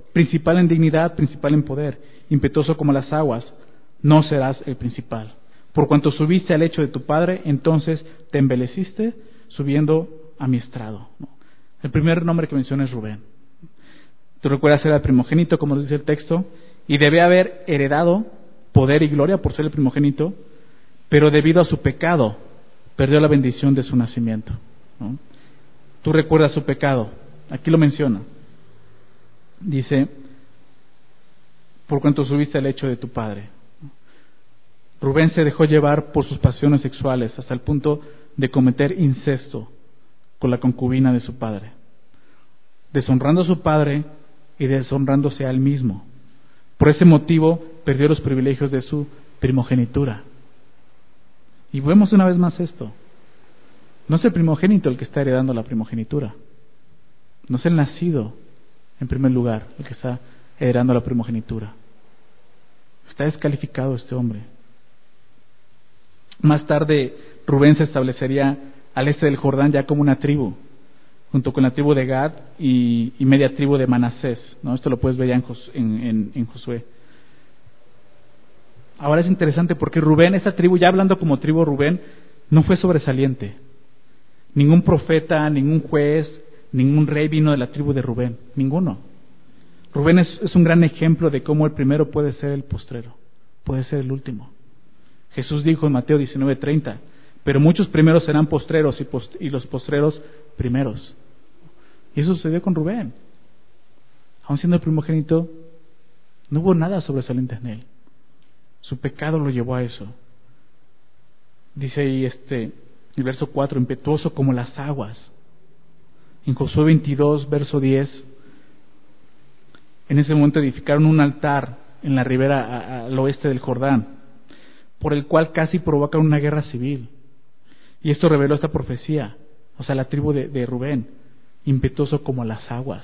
principal en dignidad, principal en poder, impetuoso como las aguas, no serás el principal. Por cuanto subiste al lecho de tu padre, entonces te embeleciste subiendo a mi estrado. El primer nombre que menciona es Rubén. Tú recuerdas, era el primogénito, como dice el texto, y debe haber heredado poder y gloria por ser el primogénito, pero debido a su pecado perdió la bendición de su nacimiento, ¿no? Tú recuerdas su pecado, aquí lo menciona. Dice, por cuanto subiste al lecho de tu padre. Rubén se dejó llevar por sus pasiones sexuales hasta el punto de cometer incesto con la concubina de su padre, deshonrando a su padre y deshonrándose a él mismo. Por ese motivo perdió los privilegios de su primogenitura. Y vemos una vez más esto. No es el primogénito el que está heredando la primogenitura. No es el nacido, en primer lugar, el que está heredando la primogenitura. Está descalificado este hombre. Más tarde, Rubén se establecería al este del Jordán ya como una tribu, junto con la tribu de Gad y media tribu de Manasés, ¿no? Esto lo puedes ver ya en Josué. Ahora es interesante porque Rubén, esa tribu, ya hablando como tribu Rubén, no fue sobresaliente. Ningún profeta, ningún juez, ningún rey vino de la tribu de Rubén, ninguno. Rubén es un gran ejemplo de cómo el primero puede ser el postrero, puede ser el último. Jesús dijo en Mateo 19:30, pero muchos primeros serán postreros y los postreros primeros. Y eso sucedió con Rubén. Aun siendo el primogénito, no hubo nada sobresaliente en él. Su pecado lo llevó a eso. Dice ahí el verso 4, impetuoso como las aguas. En Josué 22, verso 10, en ese momento edificaron un altar en la ribera al oeste del Jordán, por el cual casi provocan una guerra civil. Y esto reveló esta profecía, o sea, la tribu de Rubén, impetuoso como las aguas.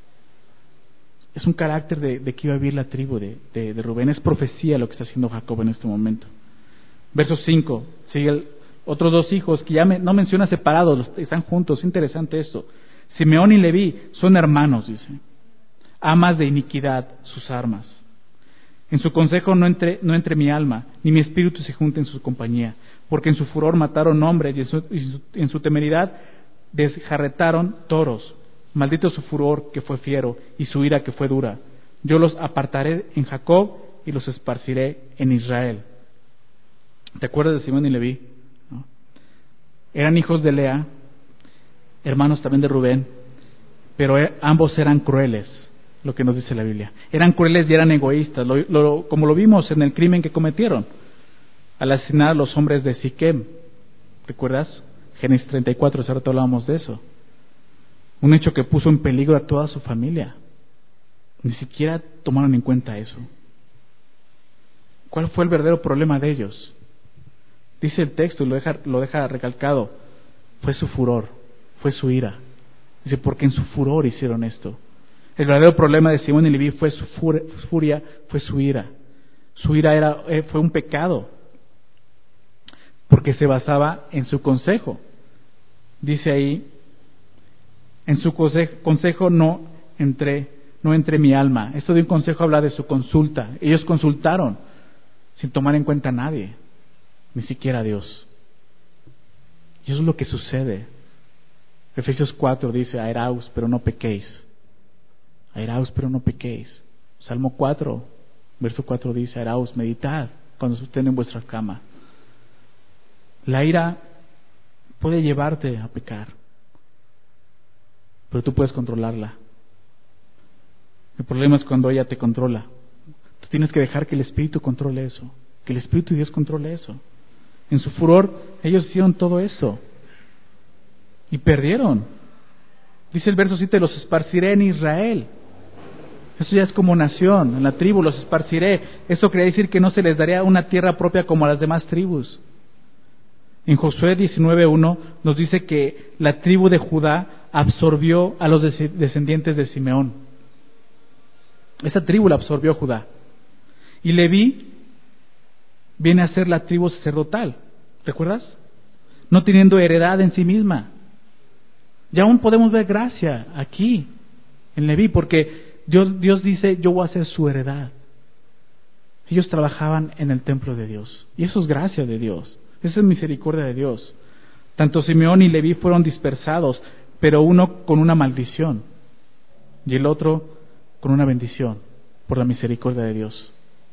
Es un carácter de que iba a vivir la tribu de Rubén. Es profecía lo que está haciendo Jacob en este momento. Verso 5, sigue otros dos hijos que ya no menciona separados, están juntos. Es interesante esto. Simeón y Leví son hermanos, dice. Amas de iniquidad sus armas. En su consejo no entre mi alma, ni mi espíritu se junte en su compañía, porque en su furor mataron hombres y en su temeridad desjarretaron toros. Maldito su furor que fue fiero y su ira que fue dura. Yo los apartaré en Jacob y los esparciré en Israel. ¿Te acuerdas de Simeón y Leví? ¿No? Eran hijos de Lea, hermanos también de Rubén, pero ambos eran crueles, lo que nos dice la Biblia. Eran crueles y eran egoístas, como lo vimos en el crimen que cometieron al asesinar a los hombres de Siquem. ¿Recuerdas? Génesis 34, hace rato hablábamos de eso. Un hecho que puso en peligro a toda su familia. Ni siquiera tomaron en cuenta eso. ¿Cuál fue el verdadero problema de ellos? Dice el texto y lo deja recalcado. Fue su furor, fue su ira. Dice, porque en su furor hicieron esto. El verdadero problema de Simón y Leví fue su furia, fue su ira. Su ira fue un pecado, porque se basaba en su consejo. Dice ahí, en su consejo no entré mi alma. Esto de un consejo habla de su consulta. Ellos consultaron sin tomar en cuenta a nadie, ni siquiera a Dios. Y eso es lo que sucede. Efesios 4 dice, airaos, pero no pequéis. Airaos, pero no pequéis. Salmo 4, verso 4 dice, airaos, meditad cuando estén en vuestra cama. La ira puede llevarte a pecar, pero tú puedes controlarla. El problema es cuando ella te controla. Tú tienes que dejar que el Espíritu controle eso, que el Espíritu de Dios controle eso. En su furor, ellos hicieron todo eso y perdieron. Dice el verso 7, los esparciré en Israel. Eso ya es como nación, en la tribu los esparciré. Eso quiere decir que no se les daría una tierra propia como a las demás tribus. En Josué 19:1 nos dice que la tribu de Judá absorbió a los descendientes de Simeón. Esa tribu la absorbió Judá. Y Leví viene a ser la tribu sacerdotal, ¿recuerdas? No teniendo heredad en sí misma. Y aún podemos ver gracia aquí, en Leví, porque Dios dice, yo voy a ser su heredad. Ellos trabajaban en el templo de Dios. Y eso es gracia de Dios. Esa es misericordia de Dios. Tanto Simeón y Leví fueron dispersados, pero uno con una maldición y el otro con una bendición por la misericordia de Dios.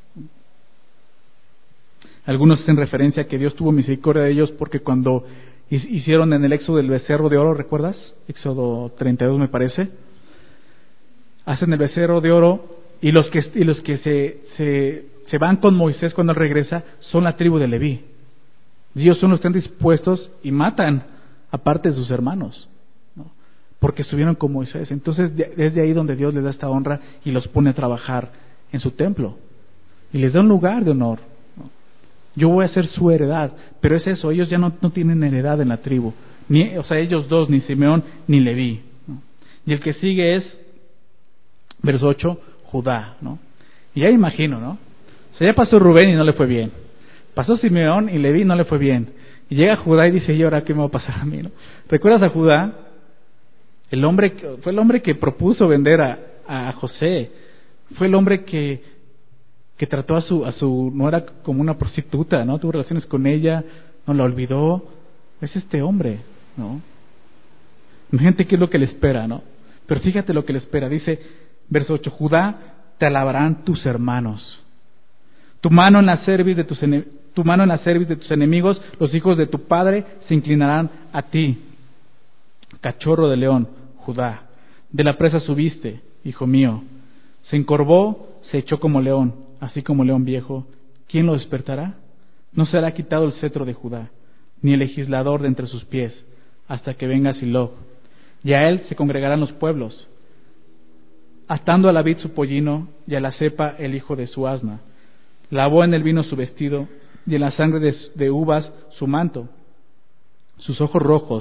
Algunos hacen referencia a que Dios tuvo misericordia de ellos porque cuando hicieron en el éxodo del becerro de oro, ¿recuerdas? Éxodo 32 me parece. Hacen el becerro de oro y los que se van con Moisés cuando él regresa son la tribu de Leví. Ellos son los que están dispuestos y matan a parte de sus hermanos, ¿no? Porque estuvieron con Moisés. Entonces desde ahí donde Dios les da esta honra y los pone a trabajar en su templo y les da un lugar de honor, ¿no? Yo voy a ser su heredad, pero es eso, ellos ya no tienen heredad en la tribu, ellos dos, ni Simeón ni Leví, ¿no? Y el que sigue es verso 8, Judá, ¿no? Y ya imagino, ¿no? O sea, ya pasó Rubén y no le fue bien. Pasó Simeón y Leví y no le fue bien. Y llega Judá y dice, ¿y ahora qué me va a pasar a mí, no? ¿Recuerdas a Judá? Fue el hombre que propuso vender a José. Fue el hombre que trató a su no era como una prostituta, ¿no? Tuvo relaciones con ella, no la olvidó. Es este hombre, ¿no? Imagínate qué es lo que le espera, ¿no? Pero fíjate lo que le espera. Dice, verso 8, Judá, te alabarán tus hermanos. Tu mano en la cerviz de tus enemigos, los hijos de tu padre se inclinarán a ti. Cachorro de león, Judá, de la presa subiste, hijo mío. Se encorvó, se echó como león, así como león viejo. ¿Quién lo despertará? No será quitado el cetro de Judá, ni el legislador de entre sus pies, hasta que venga Silo. Y a él se congregarán los pueblos, atando a la vid su pollino y a la cepa el hijo de su asna. Lavó en el vino su vestido y en la sangre de uvas su manto. Sus ojos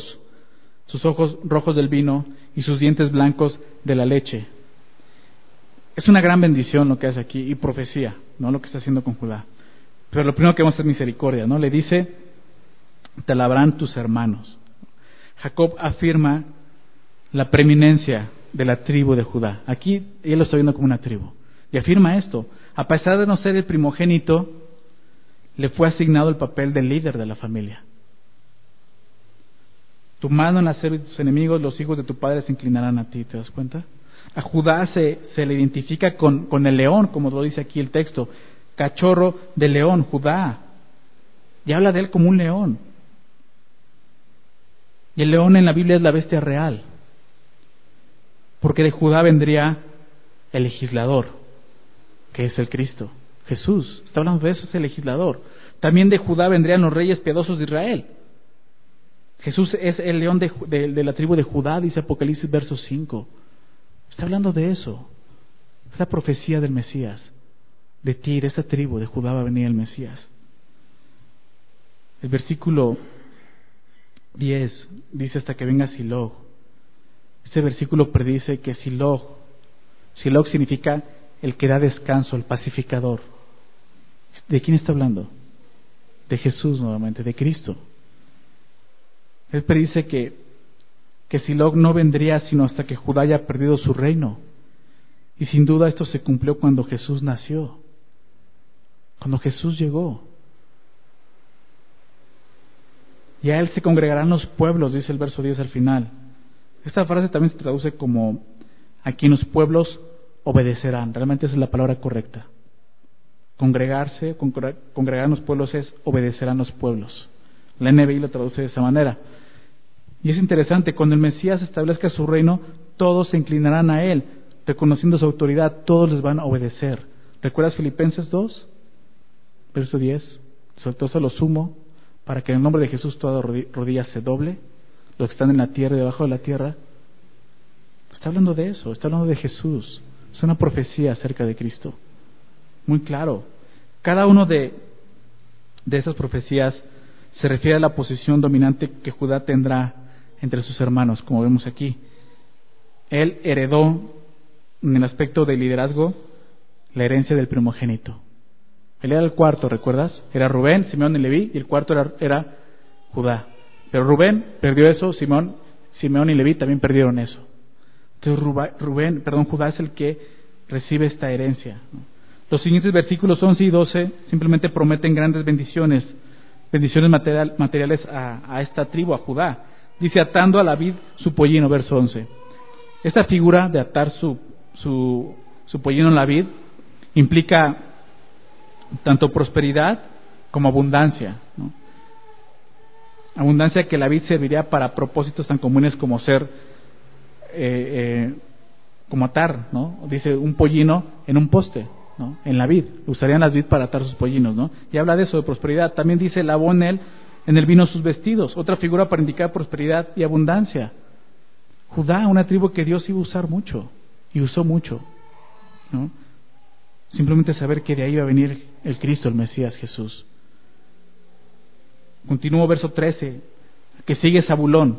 rojos del vino y sus dientes blancos de la leche. Es una gran bendición lo que hace aquí y profecía, ¿no? Lo que está haciendo con Judá. Pero lo primero que vemos es misericordia, ¿no? Le dice, te alabarán tus hermanos. Jacob afirma la preeminencia de la tribu de Judá. Aquí él lo está viendo como una tribu. Y afirma esto, a pesar de no ser el primogénito, le fue asignado el papel de líder de la familia. Tu mano en la cerviz de tus enemigos, los hijos de tu padre se inclinarán a ti, ¿te das cuenta? A Judá se le identifica con el león, como lo dice aquí el texto, cachorro de león, Judá. Y habla de él como un león. Y el león en la Biblia es la bestia real, porque de Judá vendría el legislador, que es el Cristo, Jesús. Está hablando de eso, es el legislador. También de Judá vendrían los reyes piadosos de Israel. Jesús es el león de la tribu de Judá, dice Apocalipsis verso 5. Está hablando de eso. Es la profecía del Mesías. De ti, de esta tribu, de Judá va a venir el Mesías. El versículo 10 dice hasta que venga Silo. Este versículo predice que Silo significa el que da descanso, el pacificador. ¿De quién está hablando? De Jesús nuevamente, de Cristo. Él predice que Silo no vendría sino hasta que Judá haya perdido su reino. Y sin duda esto se cumplió cuando Jesús nació, cuando Jesús llegó. Y a él se congregarán los pueblos, dice el verso 10 al final. Esta frase también se traduce como a quien los pueblos obedecerán. Realmente esa es la palabra correcta. Congregar los pueblos es obedecerán los pueblos. La NBI lo traduce de esa manera. Y es interesante, cuando el Mesías establezca su reino, todos se inclinarán a él, reconociendo su autoridad, todos les van a obedecer. ¿Recuerdas Filipenses 2? Verso 10. Sobre todo lo sumo, para que en el nombre de Jesús toda rodilla se doble, los que están en la tierra y debajo de la tierra. Está hablando de eso, está hablando de Jesús. Es una profecía acerca de Cristo. Muy claro. Cada uno de esas profecías se refiere a la posición dominante que Judá tendrá entre sus hermanos, como vemos aquí. Él heredó, en el aspecto de liderazgo, la herencia del primogénito. Él era el cuarto, ¿recuerdas? Era Rubén, Simeón y Leví, y el cuarto era Judá. Pero Rubén perdió eso, Simeón y Leví también perdieron eso. Entonces Judá es el que recibe esta herencia, ¿no? Los siguientes versículos 11 y 12 simplemente prometen grandes bendiciones materiales a esta tribu, a Judá. Dice, atando a la vid su pollino, verso 11. Esta figura de atar su pollino en la vid implica tanto prosperidad como abundancia, ¿no? Abundancia que la vid serviría para propósitos tan comunes como ser, como atar, ¿no? Dice un pollino en un poste, ¿no? En la vid, usarían las vid para atar sus pollinos, ¿no? Y habla de eso, de prosperidad. También dice, lavó en el vino sus vestidos, otra figura para indicar prosperidad y abundancia. Judá, una tribu que Dios iba a usar mucho, y usó mucho, ¿no? Simplemente saber que de ahí iba a venir el Cristo, el Mesías, Jesús. Continúo verso 13, que sigue Zabulón.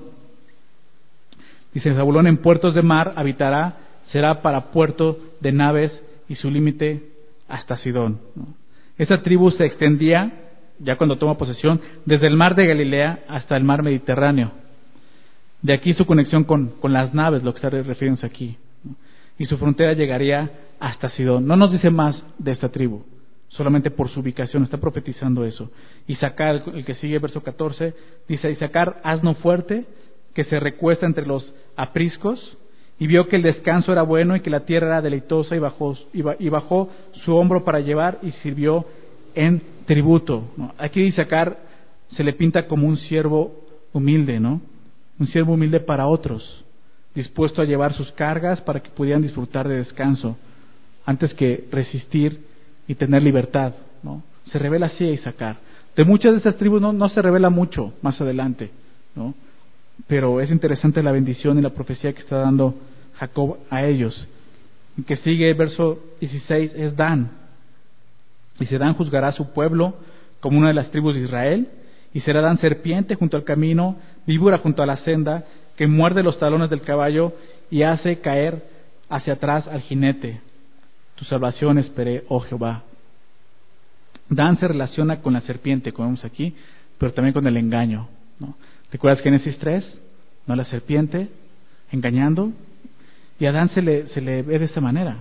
Dice, Zabulón en puertos de mar habitará, será para puerto de naves y su límite hasta Sidón, ¿no? Esta tribu se extendía, ya cuando toma posesión, desde el mar de Galilea hasta el mar Mediterráneo. De aquí su conexión con las naves, lo que está refiriéndose aquí, ¿no? Y su frontera llegaría hasta Sidón. No nos dice más de esta tribu, solamente por su ubicación, está profetizando eso. Isaacar, el que sigue, verso 14, dice, Isaacar, asno fuerte, que se recuesta entre los apriscos, y vio que el descanso era bueno y que la tierra era deleitosa, y bajó su hombro para llevar y sirvió en tributo, ¿no? Aquí Isaacar se le pinta como un siervo humilde, ¿no? Un siervo humilde para otros, dispuesto a llevar sus cargas para que pudieran disfrutar de descanso, antes que resistir y tener libertad, ¿no? Se revela así a Isaacar. De muchas de estas tribus no se revela mucho más adelante, ¿no? Pero es interesante la bendición y la profecía que está dando Jacob a ellos. El que sigue, el verso 16, es Dan. Dice, Dan juzgará a su pueblo como una de las tribus de Israel, y será Dan serpiente junto al camino, víbora junto a la senda, que muerde los talones del caballo y hace caer hacia atrás al jinete. Tu salvación esperé, oh Jehová. Dan se relaciona con la serpiente, como vemos aquí, pero también con el engaño, ¿no? ¿Recuerdas Génesis 3? ¿No? La serpiente engañando, y a Dan se le ve de esa manera.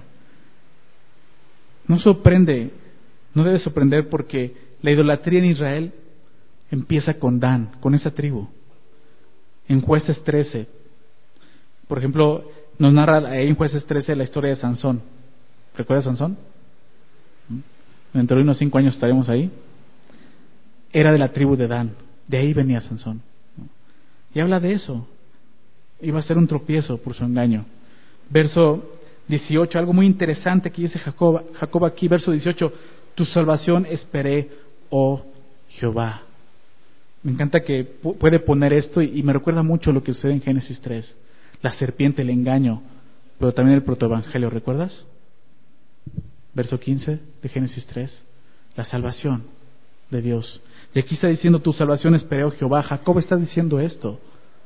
No debe sorprender, porque la idolatría en Israel empieza con Dan, con esa tribu. En Jueces 13, por ejemplo, nos narra ahí en Jueces 13 la historia de Sansón. ¿Recuerdas Sansón? Dentro de unos 5 años estaremos ahí. Era de la tribu de Dan, de ahí venía Sansón, ¿no? Y habla de eso. Iba a ser un tropiezo por su engaño. Verso 18, algo muy interesante que dice Jacob aquí, verso 18, tu salvación esperé, oh Jehová. Me encanta que puede poner esto, y me recuerda mucho lo que sucede en Génesis 3. La serpiente, el engaño, pero también el protoevangelio, ¿recuerdas? Verso 15 de Génesis 3, la salvación de Dios. Y aquí está diciendo, tu salvación esperé, oh Jehová. Jacob está diciendo esto.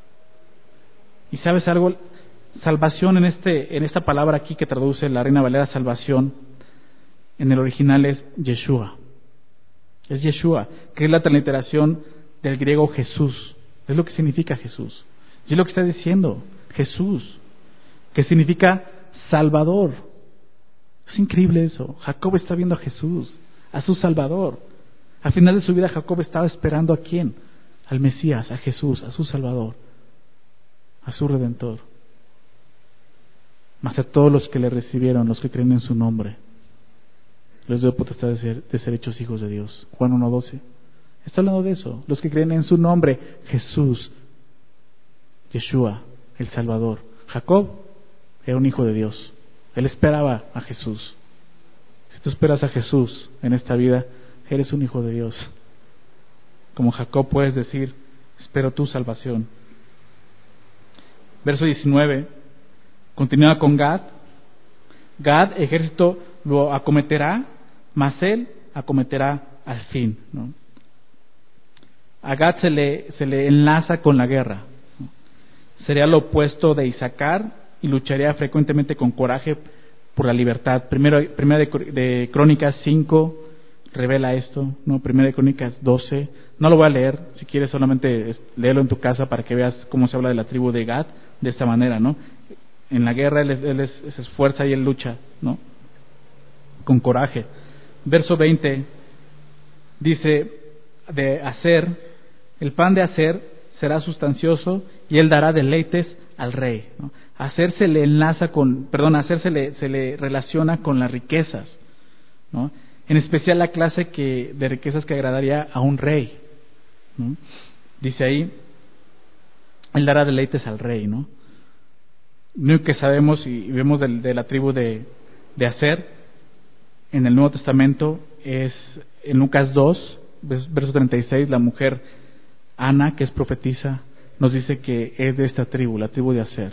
Y ¿sabes algo? Salvación en esta palabra aquí que traduce la Reina Valera, salvación, en el original es Yeshua. Es Yeshua, que es la transliteración del griego Jesús. Es lo que significa Jesús. Y es lo que está diciendo, Jesús, que significa Salvador. Es increíble eso. Jacob está viendo a Jesús, a su Salvador. Al final de su vida Jacob estaba esperando ¿a quién? Al Mesías, a Jesús, a su Salvador, a su Redentor. Mas a todos los que le recibieron, los que creen en su nombre, les dio potestad de ser hechos hijos de Dios. Juan 1:12. Está hablando de eso. Los que creen en su nombre, Jesús, Yeshua, el Salvador. Jacob era un hijo de Dios. Él esperaba a Jesús. Si tú esperas a Jesús en esta vida, eres un hijo de Dios. Como Jacob puedes decir, espero tu salvación. Verso 19, continúa con Gad. Gad, ejército, lo acometerá, mas él acometerá al fin, ¿no? A Gad se le enlaza con la guerra, ¿no? Sería lo opuesto de Isaacar y lucharía frecuentemente con coraje por la libertad. Primera de Crónicas 5 revela esto, ¿no? Primera de Crónicas 12. No lo voy a leer, si quieres solamente léelo en tu casa para que veas cómo se habla de la tribu de Gad de esta manera, ¿no? En la guerra él se esfuerza y él lucha, ¿no? con coraje. Verso 20 dice de Aser, el pan de Aser será sustancioso y él dará deleites al rey, ¿no? Aser se le Aser se le relaciona con las riquezas, ¿no? En especial la clase de riquezas que agradaría a un rey, ¿no? Dice ahí, él dará deleites al rey, ¿no? Lo único que sabemos y vemos de la tribu de Aser en el Nuevo Testamento es en Lucas 2, verso 36, la mujer Ana, que es profetisa, nos dice que es de esta tribu, la tribu de Aser.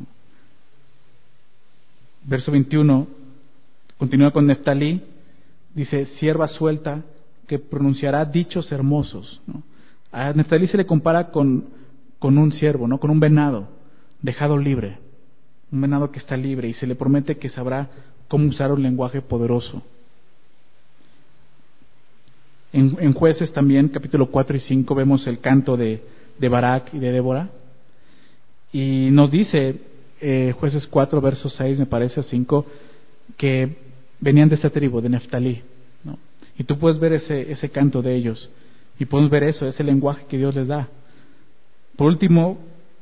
Verso 21, continúa con Neftalí, dice, sierva suelta que pronunciará dichos hermosos, ¿no? A Neftalí se le compara con un siervo, ¿no? Con un venado dejado libre, un venado que está libre, y se le promete que sabrá cómo usar un lenguaje poderoso. En Jueces también, capítulo 4 y 5, vemos el canto de Barak y de Débora, y nos dice Jueces 4, versos 6, me parece, a 5, que venían de esta tribu, de Neftalí, ¿no? Y tú puedes ver ese canto de ellos, y podemos ver eso, ese lenguaje que Dios les da. Por último,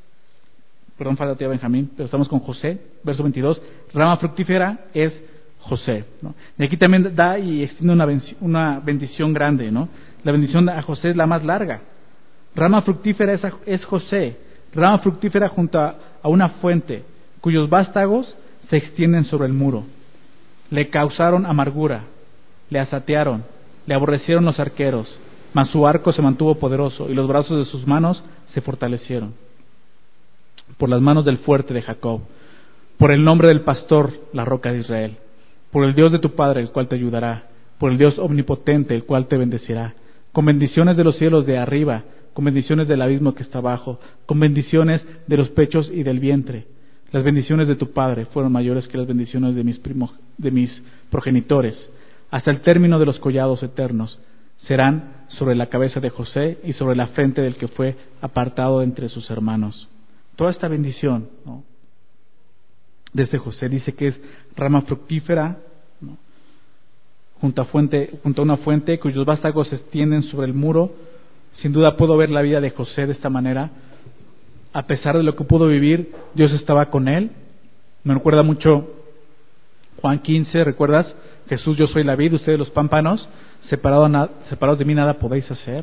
falta tía Benjamín, pero estamos con José, verso 22, rama fructífera es José, ¿no? Y aquí también da y extiende una bendición grande, ¿no? La bendición a José es la más larga. Rama fructífera es José, rama fructífera junto a una fuente, cuyos vástagos se extienden sobre el muro. Le causaron amargura, le asatearon, le aborrecieron los arqueros, mas su arco se mantuvo poderoso y los brazos de sus manos se fortalecieron. Por las manos del fuerte de Jacob, por el nombre del pastor, la roca de Israel, por el Dios de tu Padre, el cual te ayudará, por el Dios omnipotente, el cual te bendecirá, con bendiciones de los cielos de arriba, con bendiciones del abismo que está abajo, con bendiciones de los pechos y del vientre. Las bendiciones de tu Padre fueron mayores que las bendiciones de mis progenitores, hasta el término de los collados eternos. Serán sobre la cabeza de José y sobre la frente del que fue apartado entre sus hermanos. Toda esta bendición, ¿no?, de este José dice que es rama fructífera, ¿no?, junto a una fuente cuyos vástagos se extienden sobre el muro. Sin duda puedo ver la vida de José de esta manera. A pesar de lo que pudo vivir, Dios estaba con él. Me recuerda mucho Juan 15, ¿recuerdas? Jesús, yo soy la vid, ustedes los pámpanos, separados de mí nada podéis hacer.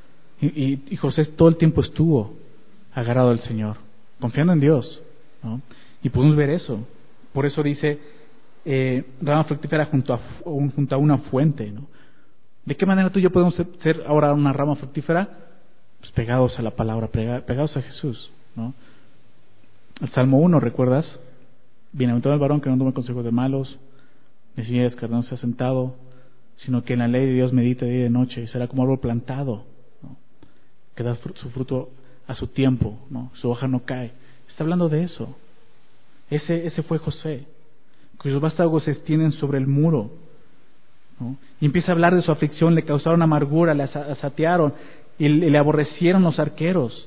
Y José todo el tiempo estuvo agarrado al Señor, confiando en Dios, ¿no? Y podemos ver eso. Por eso dice rama fructífera junto a una fuente, ¿no? ¿De qué manera tú y yo podemos ser ahora una rama fructífera? Pues pegados a la palabra, pegados a Jesús, ¿no? El Salmo 1, ¿recuerdas? Bienaventurado el varón que no toma consejos de malos, ni silla de escarnado se ha sentado, sino que en la ley de Dios medita día y de noche, y será como árbol plantado, ¿no?, que da su fruto a su tiempo, ¿no?, su hoja no cae. Está hablando de eso. Ese fue José, cuyos vástagos se extienden sobre el muro, ¿no? Y empieza a hablar de su aflicción, le causaron amargura, le asatearon y le aborrecieron los arqueros.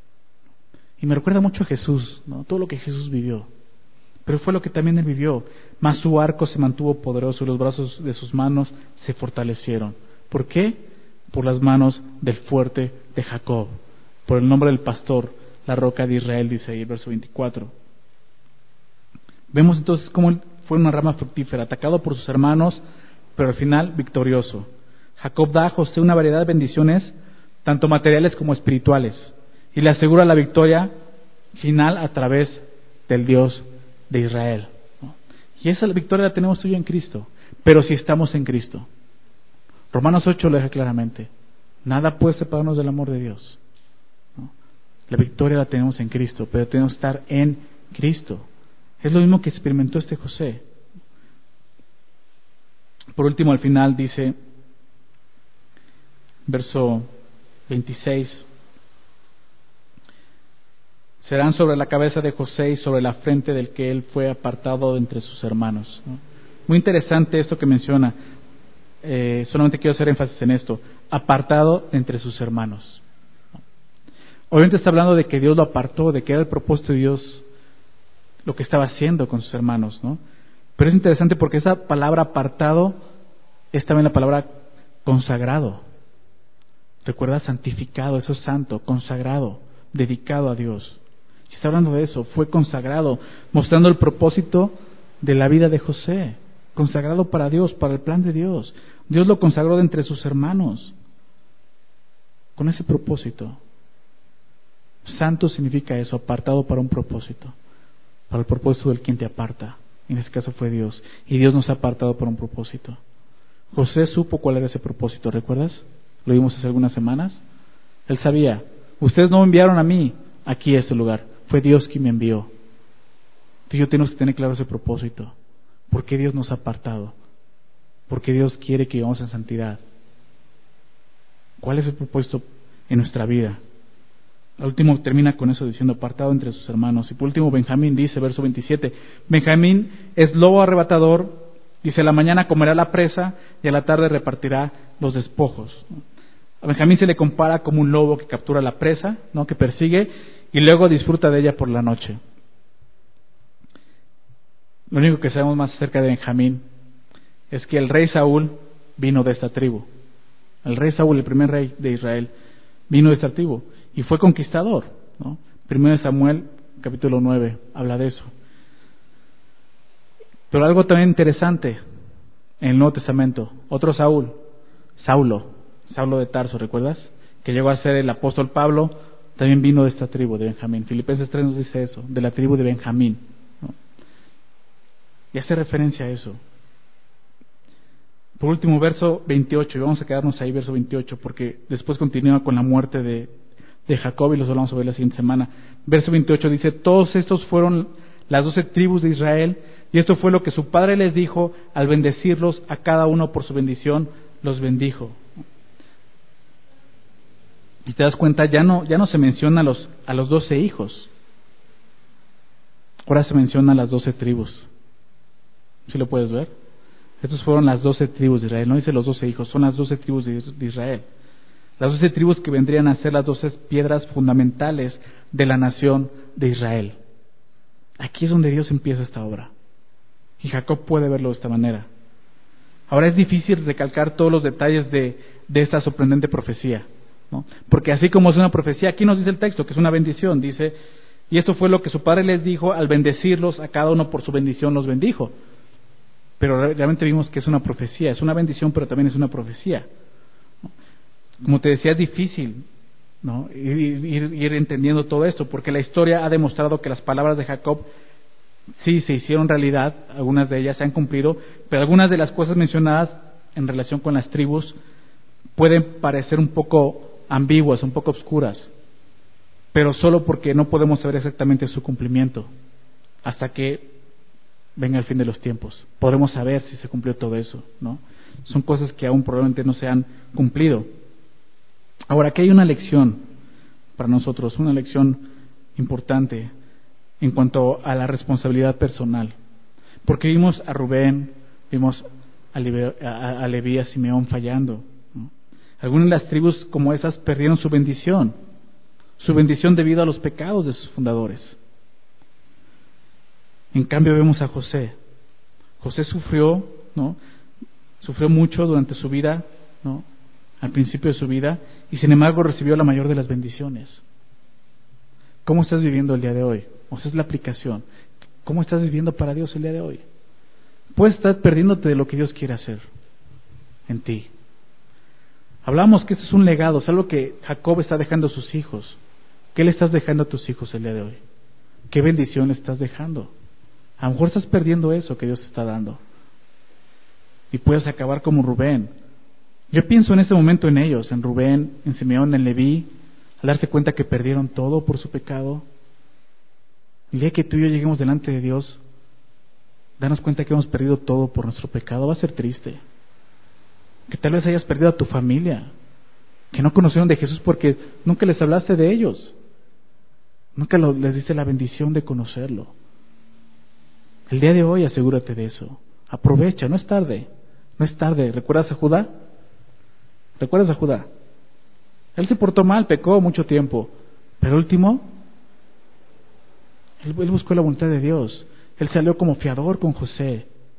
Y me recuerda mucho a Jesús, ¿no?, todo lo que Jesús vivió. Pero fue lo que también él vivió. Mas su arco se mantuvo poderoso y los brazos de sus manos se fortalecieron. ¿Por qué? Por las manos del fuerte de Jacob, por el nombre del pastor, la roca de Israel, dice ahí el verso 24. Vemos entonces cómo fue una rama fructífera, atacado por sus hermanos, pero al final victorioso. Jacob da a José una variedad de bendiciones, tanto materiales como espirituales, y le asegura la victoria final a través del Dios de Israel, ¿no? Y esa victoria la tenemos tú y yo en Cristo, pero si estamos en Cristo. Romanos 8 lo deja claramente: nada puede separarnos del amor de Dios, ¿no? La victoria la tenemos en Cristo, pero tenemos que estar en Cristo. Es lo mismo que experimentó este José. Por último, al final dice, verso 26, serán sobre la cabeza de José y sobre la frente del que él fue apartado de entre sus hermanos, ¿no? Muy interesante esto que menciona. Solamente quiero hacer énfasis en esto: apartado de entre sus hermanos, ¿no? Obviamente está hablando de que Dios lo apartó, de que era el propósito de Dios lo que estaba haciendo con sus hermanos, ¿no? Pero es interesante porque esa palabra apartado es también la palabra consagrado. Recuerda, santificado, eso es santo, consagrado, dedicado a Dios. Y está hablando de eso, fue consagrado, mostrando el propósito de la vida de José, consagrado para Dios, para el plan de Dios. Dios lo consagró de entre sus hermanos, con ese propósito. Santo significa eso, apartado para un propósito, para el propósito del quien te aparta. En este caso fue Dios, y Dios nos ha apartado para un propósito. José supo cuál era ese propósito, ¿recuerdas? Lo vimos hace algunas semanas. Él sabía, ustedes no me enviaron a mí aquí a este lugar, fue Dios quien me envió. Tú y yo tenemos que tener claro ese propósito. ¿Por qué Dios nos ha apartado? ¿Por qué Dios quiere que vivamos en santidad? ¿Cuál es el propósito en nuestra vida? Al último termina con eso diciendo apartado entre sus hermanos. Y por último Benjamín dice, verso 27, Benjamín es lobo arrebatador, dice, a la mañana comerá la presa y a la tarde repartirá los despojos. A Benjamín se le compara como un lobo que captura la presa, ¿no?, que persigue y luego disfruta de ella por la noche. Lo único que sabemos más acerca de Benjamín es que el rey Saúl vino de esta tribu. El rey Saúl, el primer rey de Israel, vino de esta tribu y fue conquistador, ¿no? 1 Samuel, capítulo 9, habla de eso. Pero algo también interesante en el Nuevo Testamento, otro Saulo de Tarso, ¿recuerdas? Que llegó a ser el apóstol Pablo, también vino de esta tribu de Benjamín. Filipenses 3 nos dice eso, de la tribu de Benjamín, ¿no? Y hace referencia a eso. Por último, verso 28, y vamos a quedarnos ahí, verso 28, porque después continúa con la muerte de Jacob y los vamos a ver la siguiente semana. Verso 28 dice, todos estos fueron las 12 tribus de Israel, y esto fue lo que su padre les dijo al bendecirlos, a cada uno por su bendición los bendijo. Y te das cuenta, ya no se menciona a los 12 hijos, ahora se menciona a las 12 tribus. ¿Sí lo puedes ver? Estas fueron las 12 tribus de Israel, no dice los 12 hijos, son las 12 tribus de Israel. Las 12 tribus que vendrían a ser las 12 piedras fundamentales de la nación de Israel. Aquí es donde Dios empieza esta obra. Y Jacob puede verlo de esta manera. Ahora es difícil recalcar todos los detalles de esta sorprendente profecía, ¿no? Porque así como es una profecía, aquí nos dice el texto que es una bendición, dice, y esto fue lo que su padre les dijo, al bendecirlos, a cada uno por su bendición los bendijo. Pero realmente vimos que es una profecía, es una bendición, pero también es una profecía. Como te decía, es difícil, ¿no?, ir entendiendo todo esto, porque la historia ha demostrado que las palabras de Jacob sí se hicieron realidad, algunas de ellas se han cumplido, pero algunas de las cosas mencionadas en relación con las tribus pueden parecer un poco ambiguas, un poco obscuras, pero solo porque no podemos saber exactamente su cumplimiento hasta que venga el fin de los tiempos. Podremos saber si se cumplió todo eso, ¿no? Son cosas que aún probablemente no se han cumplido. Ahora, aquí hay una lección para nosotros, una lección importante en cuanto a la responsabilidad personal. Porque vimos a Rubén, vimos a Leví, a Simeón fallando, ¿no? Algunas de las tribus como esas perdieron su bendición debido a los pecados de sus fundadores. En cambio vemos a José. José sufrió, ¿no?, sufrió mucho durante su vida, ¿no?, al principio de su vida, y sin embargo recibió la mayor de las bendiciones. ¿Cómo estás viviendo el día de hoy? O sea, es la aplicación. ¿Cómo estás viviendo para Dios el día de hoy? Puedes estar perdiéndote de lo que Dios quiere hacer en ti. Hablamos que esto es un legado, es algo que Jacob está dejando a sus hijos. ¿Qué le estás dejando a tus hijos el día de hoy? ¿Qué bendición le estás dejando? A lo mejor estás perdiendo eso que Dios te está dando. Y puedes acabar como Rubén. Yo pienso en ese momento en ellos, en Rubén, en Simeón, en Leví, al darse cuenta que perdieron todo por su pecado. El día que tú y yo lleguemos delante de Dios, darnos cuenta que hemos perdido todo por nuestro pecado, va a ser triste. Que tal vez hayas perdido a tu familia, que no conocieron de Jesús porque nunca les hablaste de ellos, nunca les diste la bendición de conocerlo. El día de hoy asegúrate de eso, aprovecha, no es tarde. ¿Recuerdas a Judá? Él se portó mal, pecó mucho tiempo, pero último, él buscó la voluntad de Dios. Él salió como fiador con José,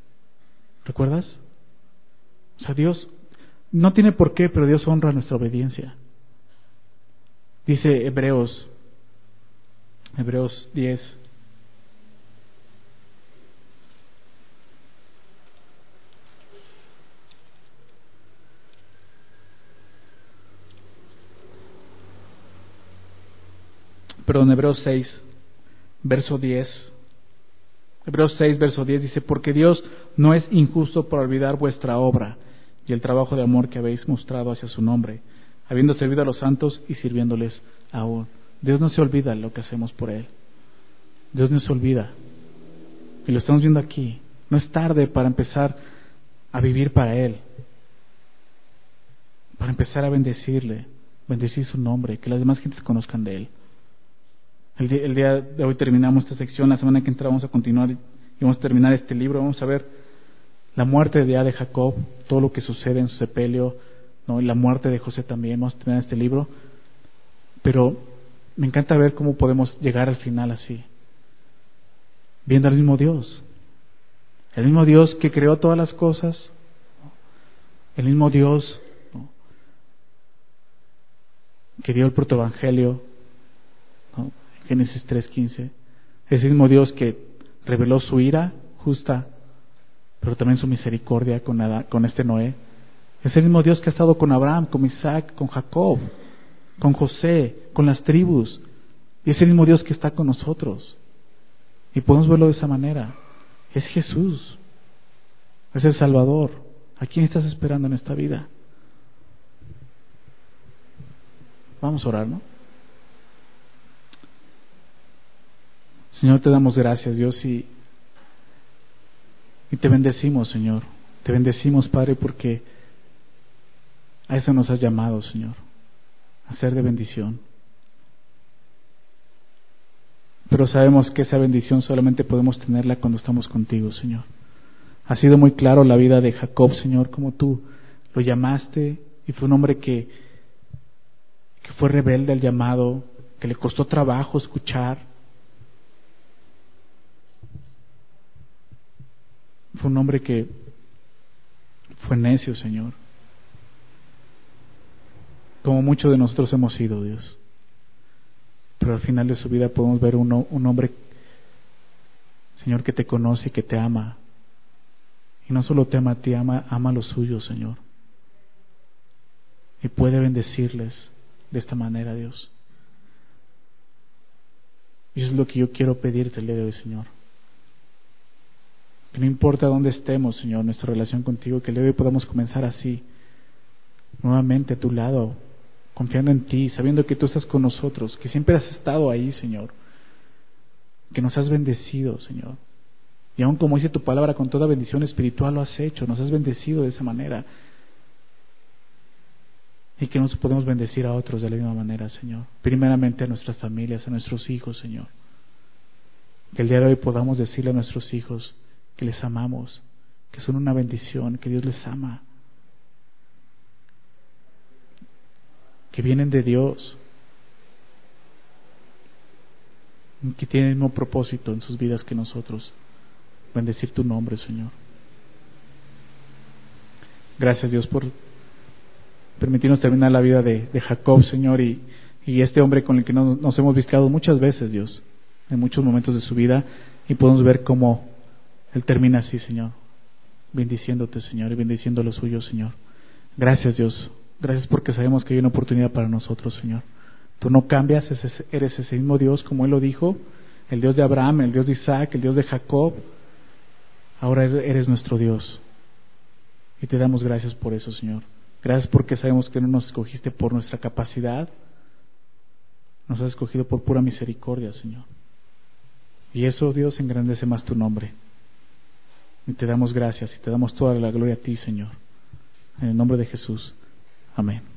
¿Recuerdas? O sea, Dios no tiene por qué, pero Dios honra nuestra obediencia. Dice Hebreos 10. Perdón, Hebreos 6, verso 10. Hebreos 6, verso 10 dice, porque Dios no es injusto por olvidar vuestra obra y el trabajo de amor que habéis mostrado hacia su nombre, habiendo servido a los santos y sirviéndoles aún. Dios no se olvida lo que hacemos por Él. Dios no se olvida. Y lo estamos viendo aquí. No es tarde para empezar a vivir para Él, para empezar a bendecirle, bendecir su nombre, que las demás gentes conozcan de Él. El día de hoy terminamos esta sección, la semana que entra vamos a continuar y vamos a terminar este libro. Vamos a ver la muerte de Jacob, todo lo que sucede en su sepelio, ¿no? Y la muerte de José también. Vamos a terminar este libro, pero me encanta ver cómo podemos llegar al final así, viendo al mismo Dios, el mismo Dios que creó todas las cosas, ¿no? El mismo Dios, ¿no?, que dio el protoevangelio, ¿no?, Génesis 3:15, ese mismo Dios que reveló su ira justa, pero también su misericordia con este Noé. Es el mismo Dios que ha estado con Abraham, con Isaac, con Jacob, con José, con las tribus. Y es el mismo Dios que está con nosotros. Y podemos verlo de esa manera. Es Jesús. Es el Salvador. ¿A quién estás esperando en esta vida? Vamos a orar, ¿no? Señor, te damos gracias, Dios, y te bendecimos, Señor. Te bendecimos, Padre, porque a eso nos has llamado, Señor, a ser de bendición. Pero sabemos que esa bendición solamente podemos tenerla cuando estamos contigo, Señor. Ha sido muy claro la vida de Jacob, Señor, como tú lo llamaste, y fue un hombre que fue rebelde al llamado, que le costó trabajo escuchar. Fue un hombre que fue necio, Señor, como muchos de nosotros hemos sido, Dios. Pero al final de su vida podemos ver un hombre, Señor, que te conoce y que te ama. Y no solo te ama a ti, ama a los suyos, Señor. Y puede bendecirles de esta manera, Dios. Y eso es lo que yo quiero pedirte el día de hoy, Señor. Que no importa dónde estemos, Señor, nuestra relación contigo, que el día de hoy podamos comenzar así, nuevamente a tu lado, confiando en ti, sabiendo que tú estás con nosotros, que siempre has estado ahí, Señor, que nos has bendecido, Señor. Y aun como dice tu palabra, con toda bendición espiritual lo has hecho, nos has bendecido de esa manera. Y que nos podemos bendecir a otros de la misma manera, Señor. Primeramente a nuestras familias, a nuestros hijos, Señor. Que el día de hoy podamos decirle a nuestros hijos que les amamos, que son una bendición, que Dios les ama, que vienen de Dios, que tienen el mismo propósito en sus vidas que nosotros. Bendecir tu nombre, Señor. Gracias, Dios, por permitirnos terminar la vida de Jacob, Señor, y este hombre con el que nos hemos visitado muchas veces, Dios, en muchos momentos de su vida, y podemos ver cómo él termina así, Señor, bendiciéndote, Señor, y bendiciendo a los suyos, Señor. Gracias, Dios. Gracias porque sabemos que hay una oportunidad para nosotros, Señor. Tú no cambias, eres ese mismo Dios, como Él lo dijo, el Dios de Abraham, el Dios de Isaac, el Dios de Jacob. Ahora eres nuestro Dios. Y te damos gracias por eso, Señor. Gracias porque sabemos que no nos escogiste por nuestra capacidad, nos has escogido por pura misericordia, Señor. Y eso, Dios, engrandece más tu nombre. Y te damos gracias y te damos toda la gloria a ti, Señor. En el nombre de Jesús. Amén.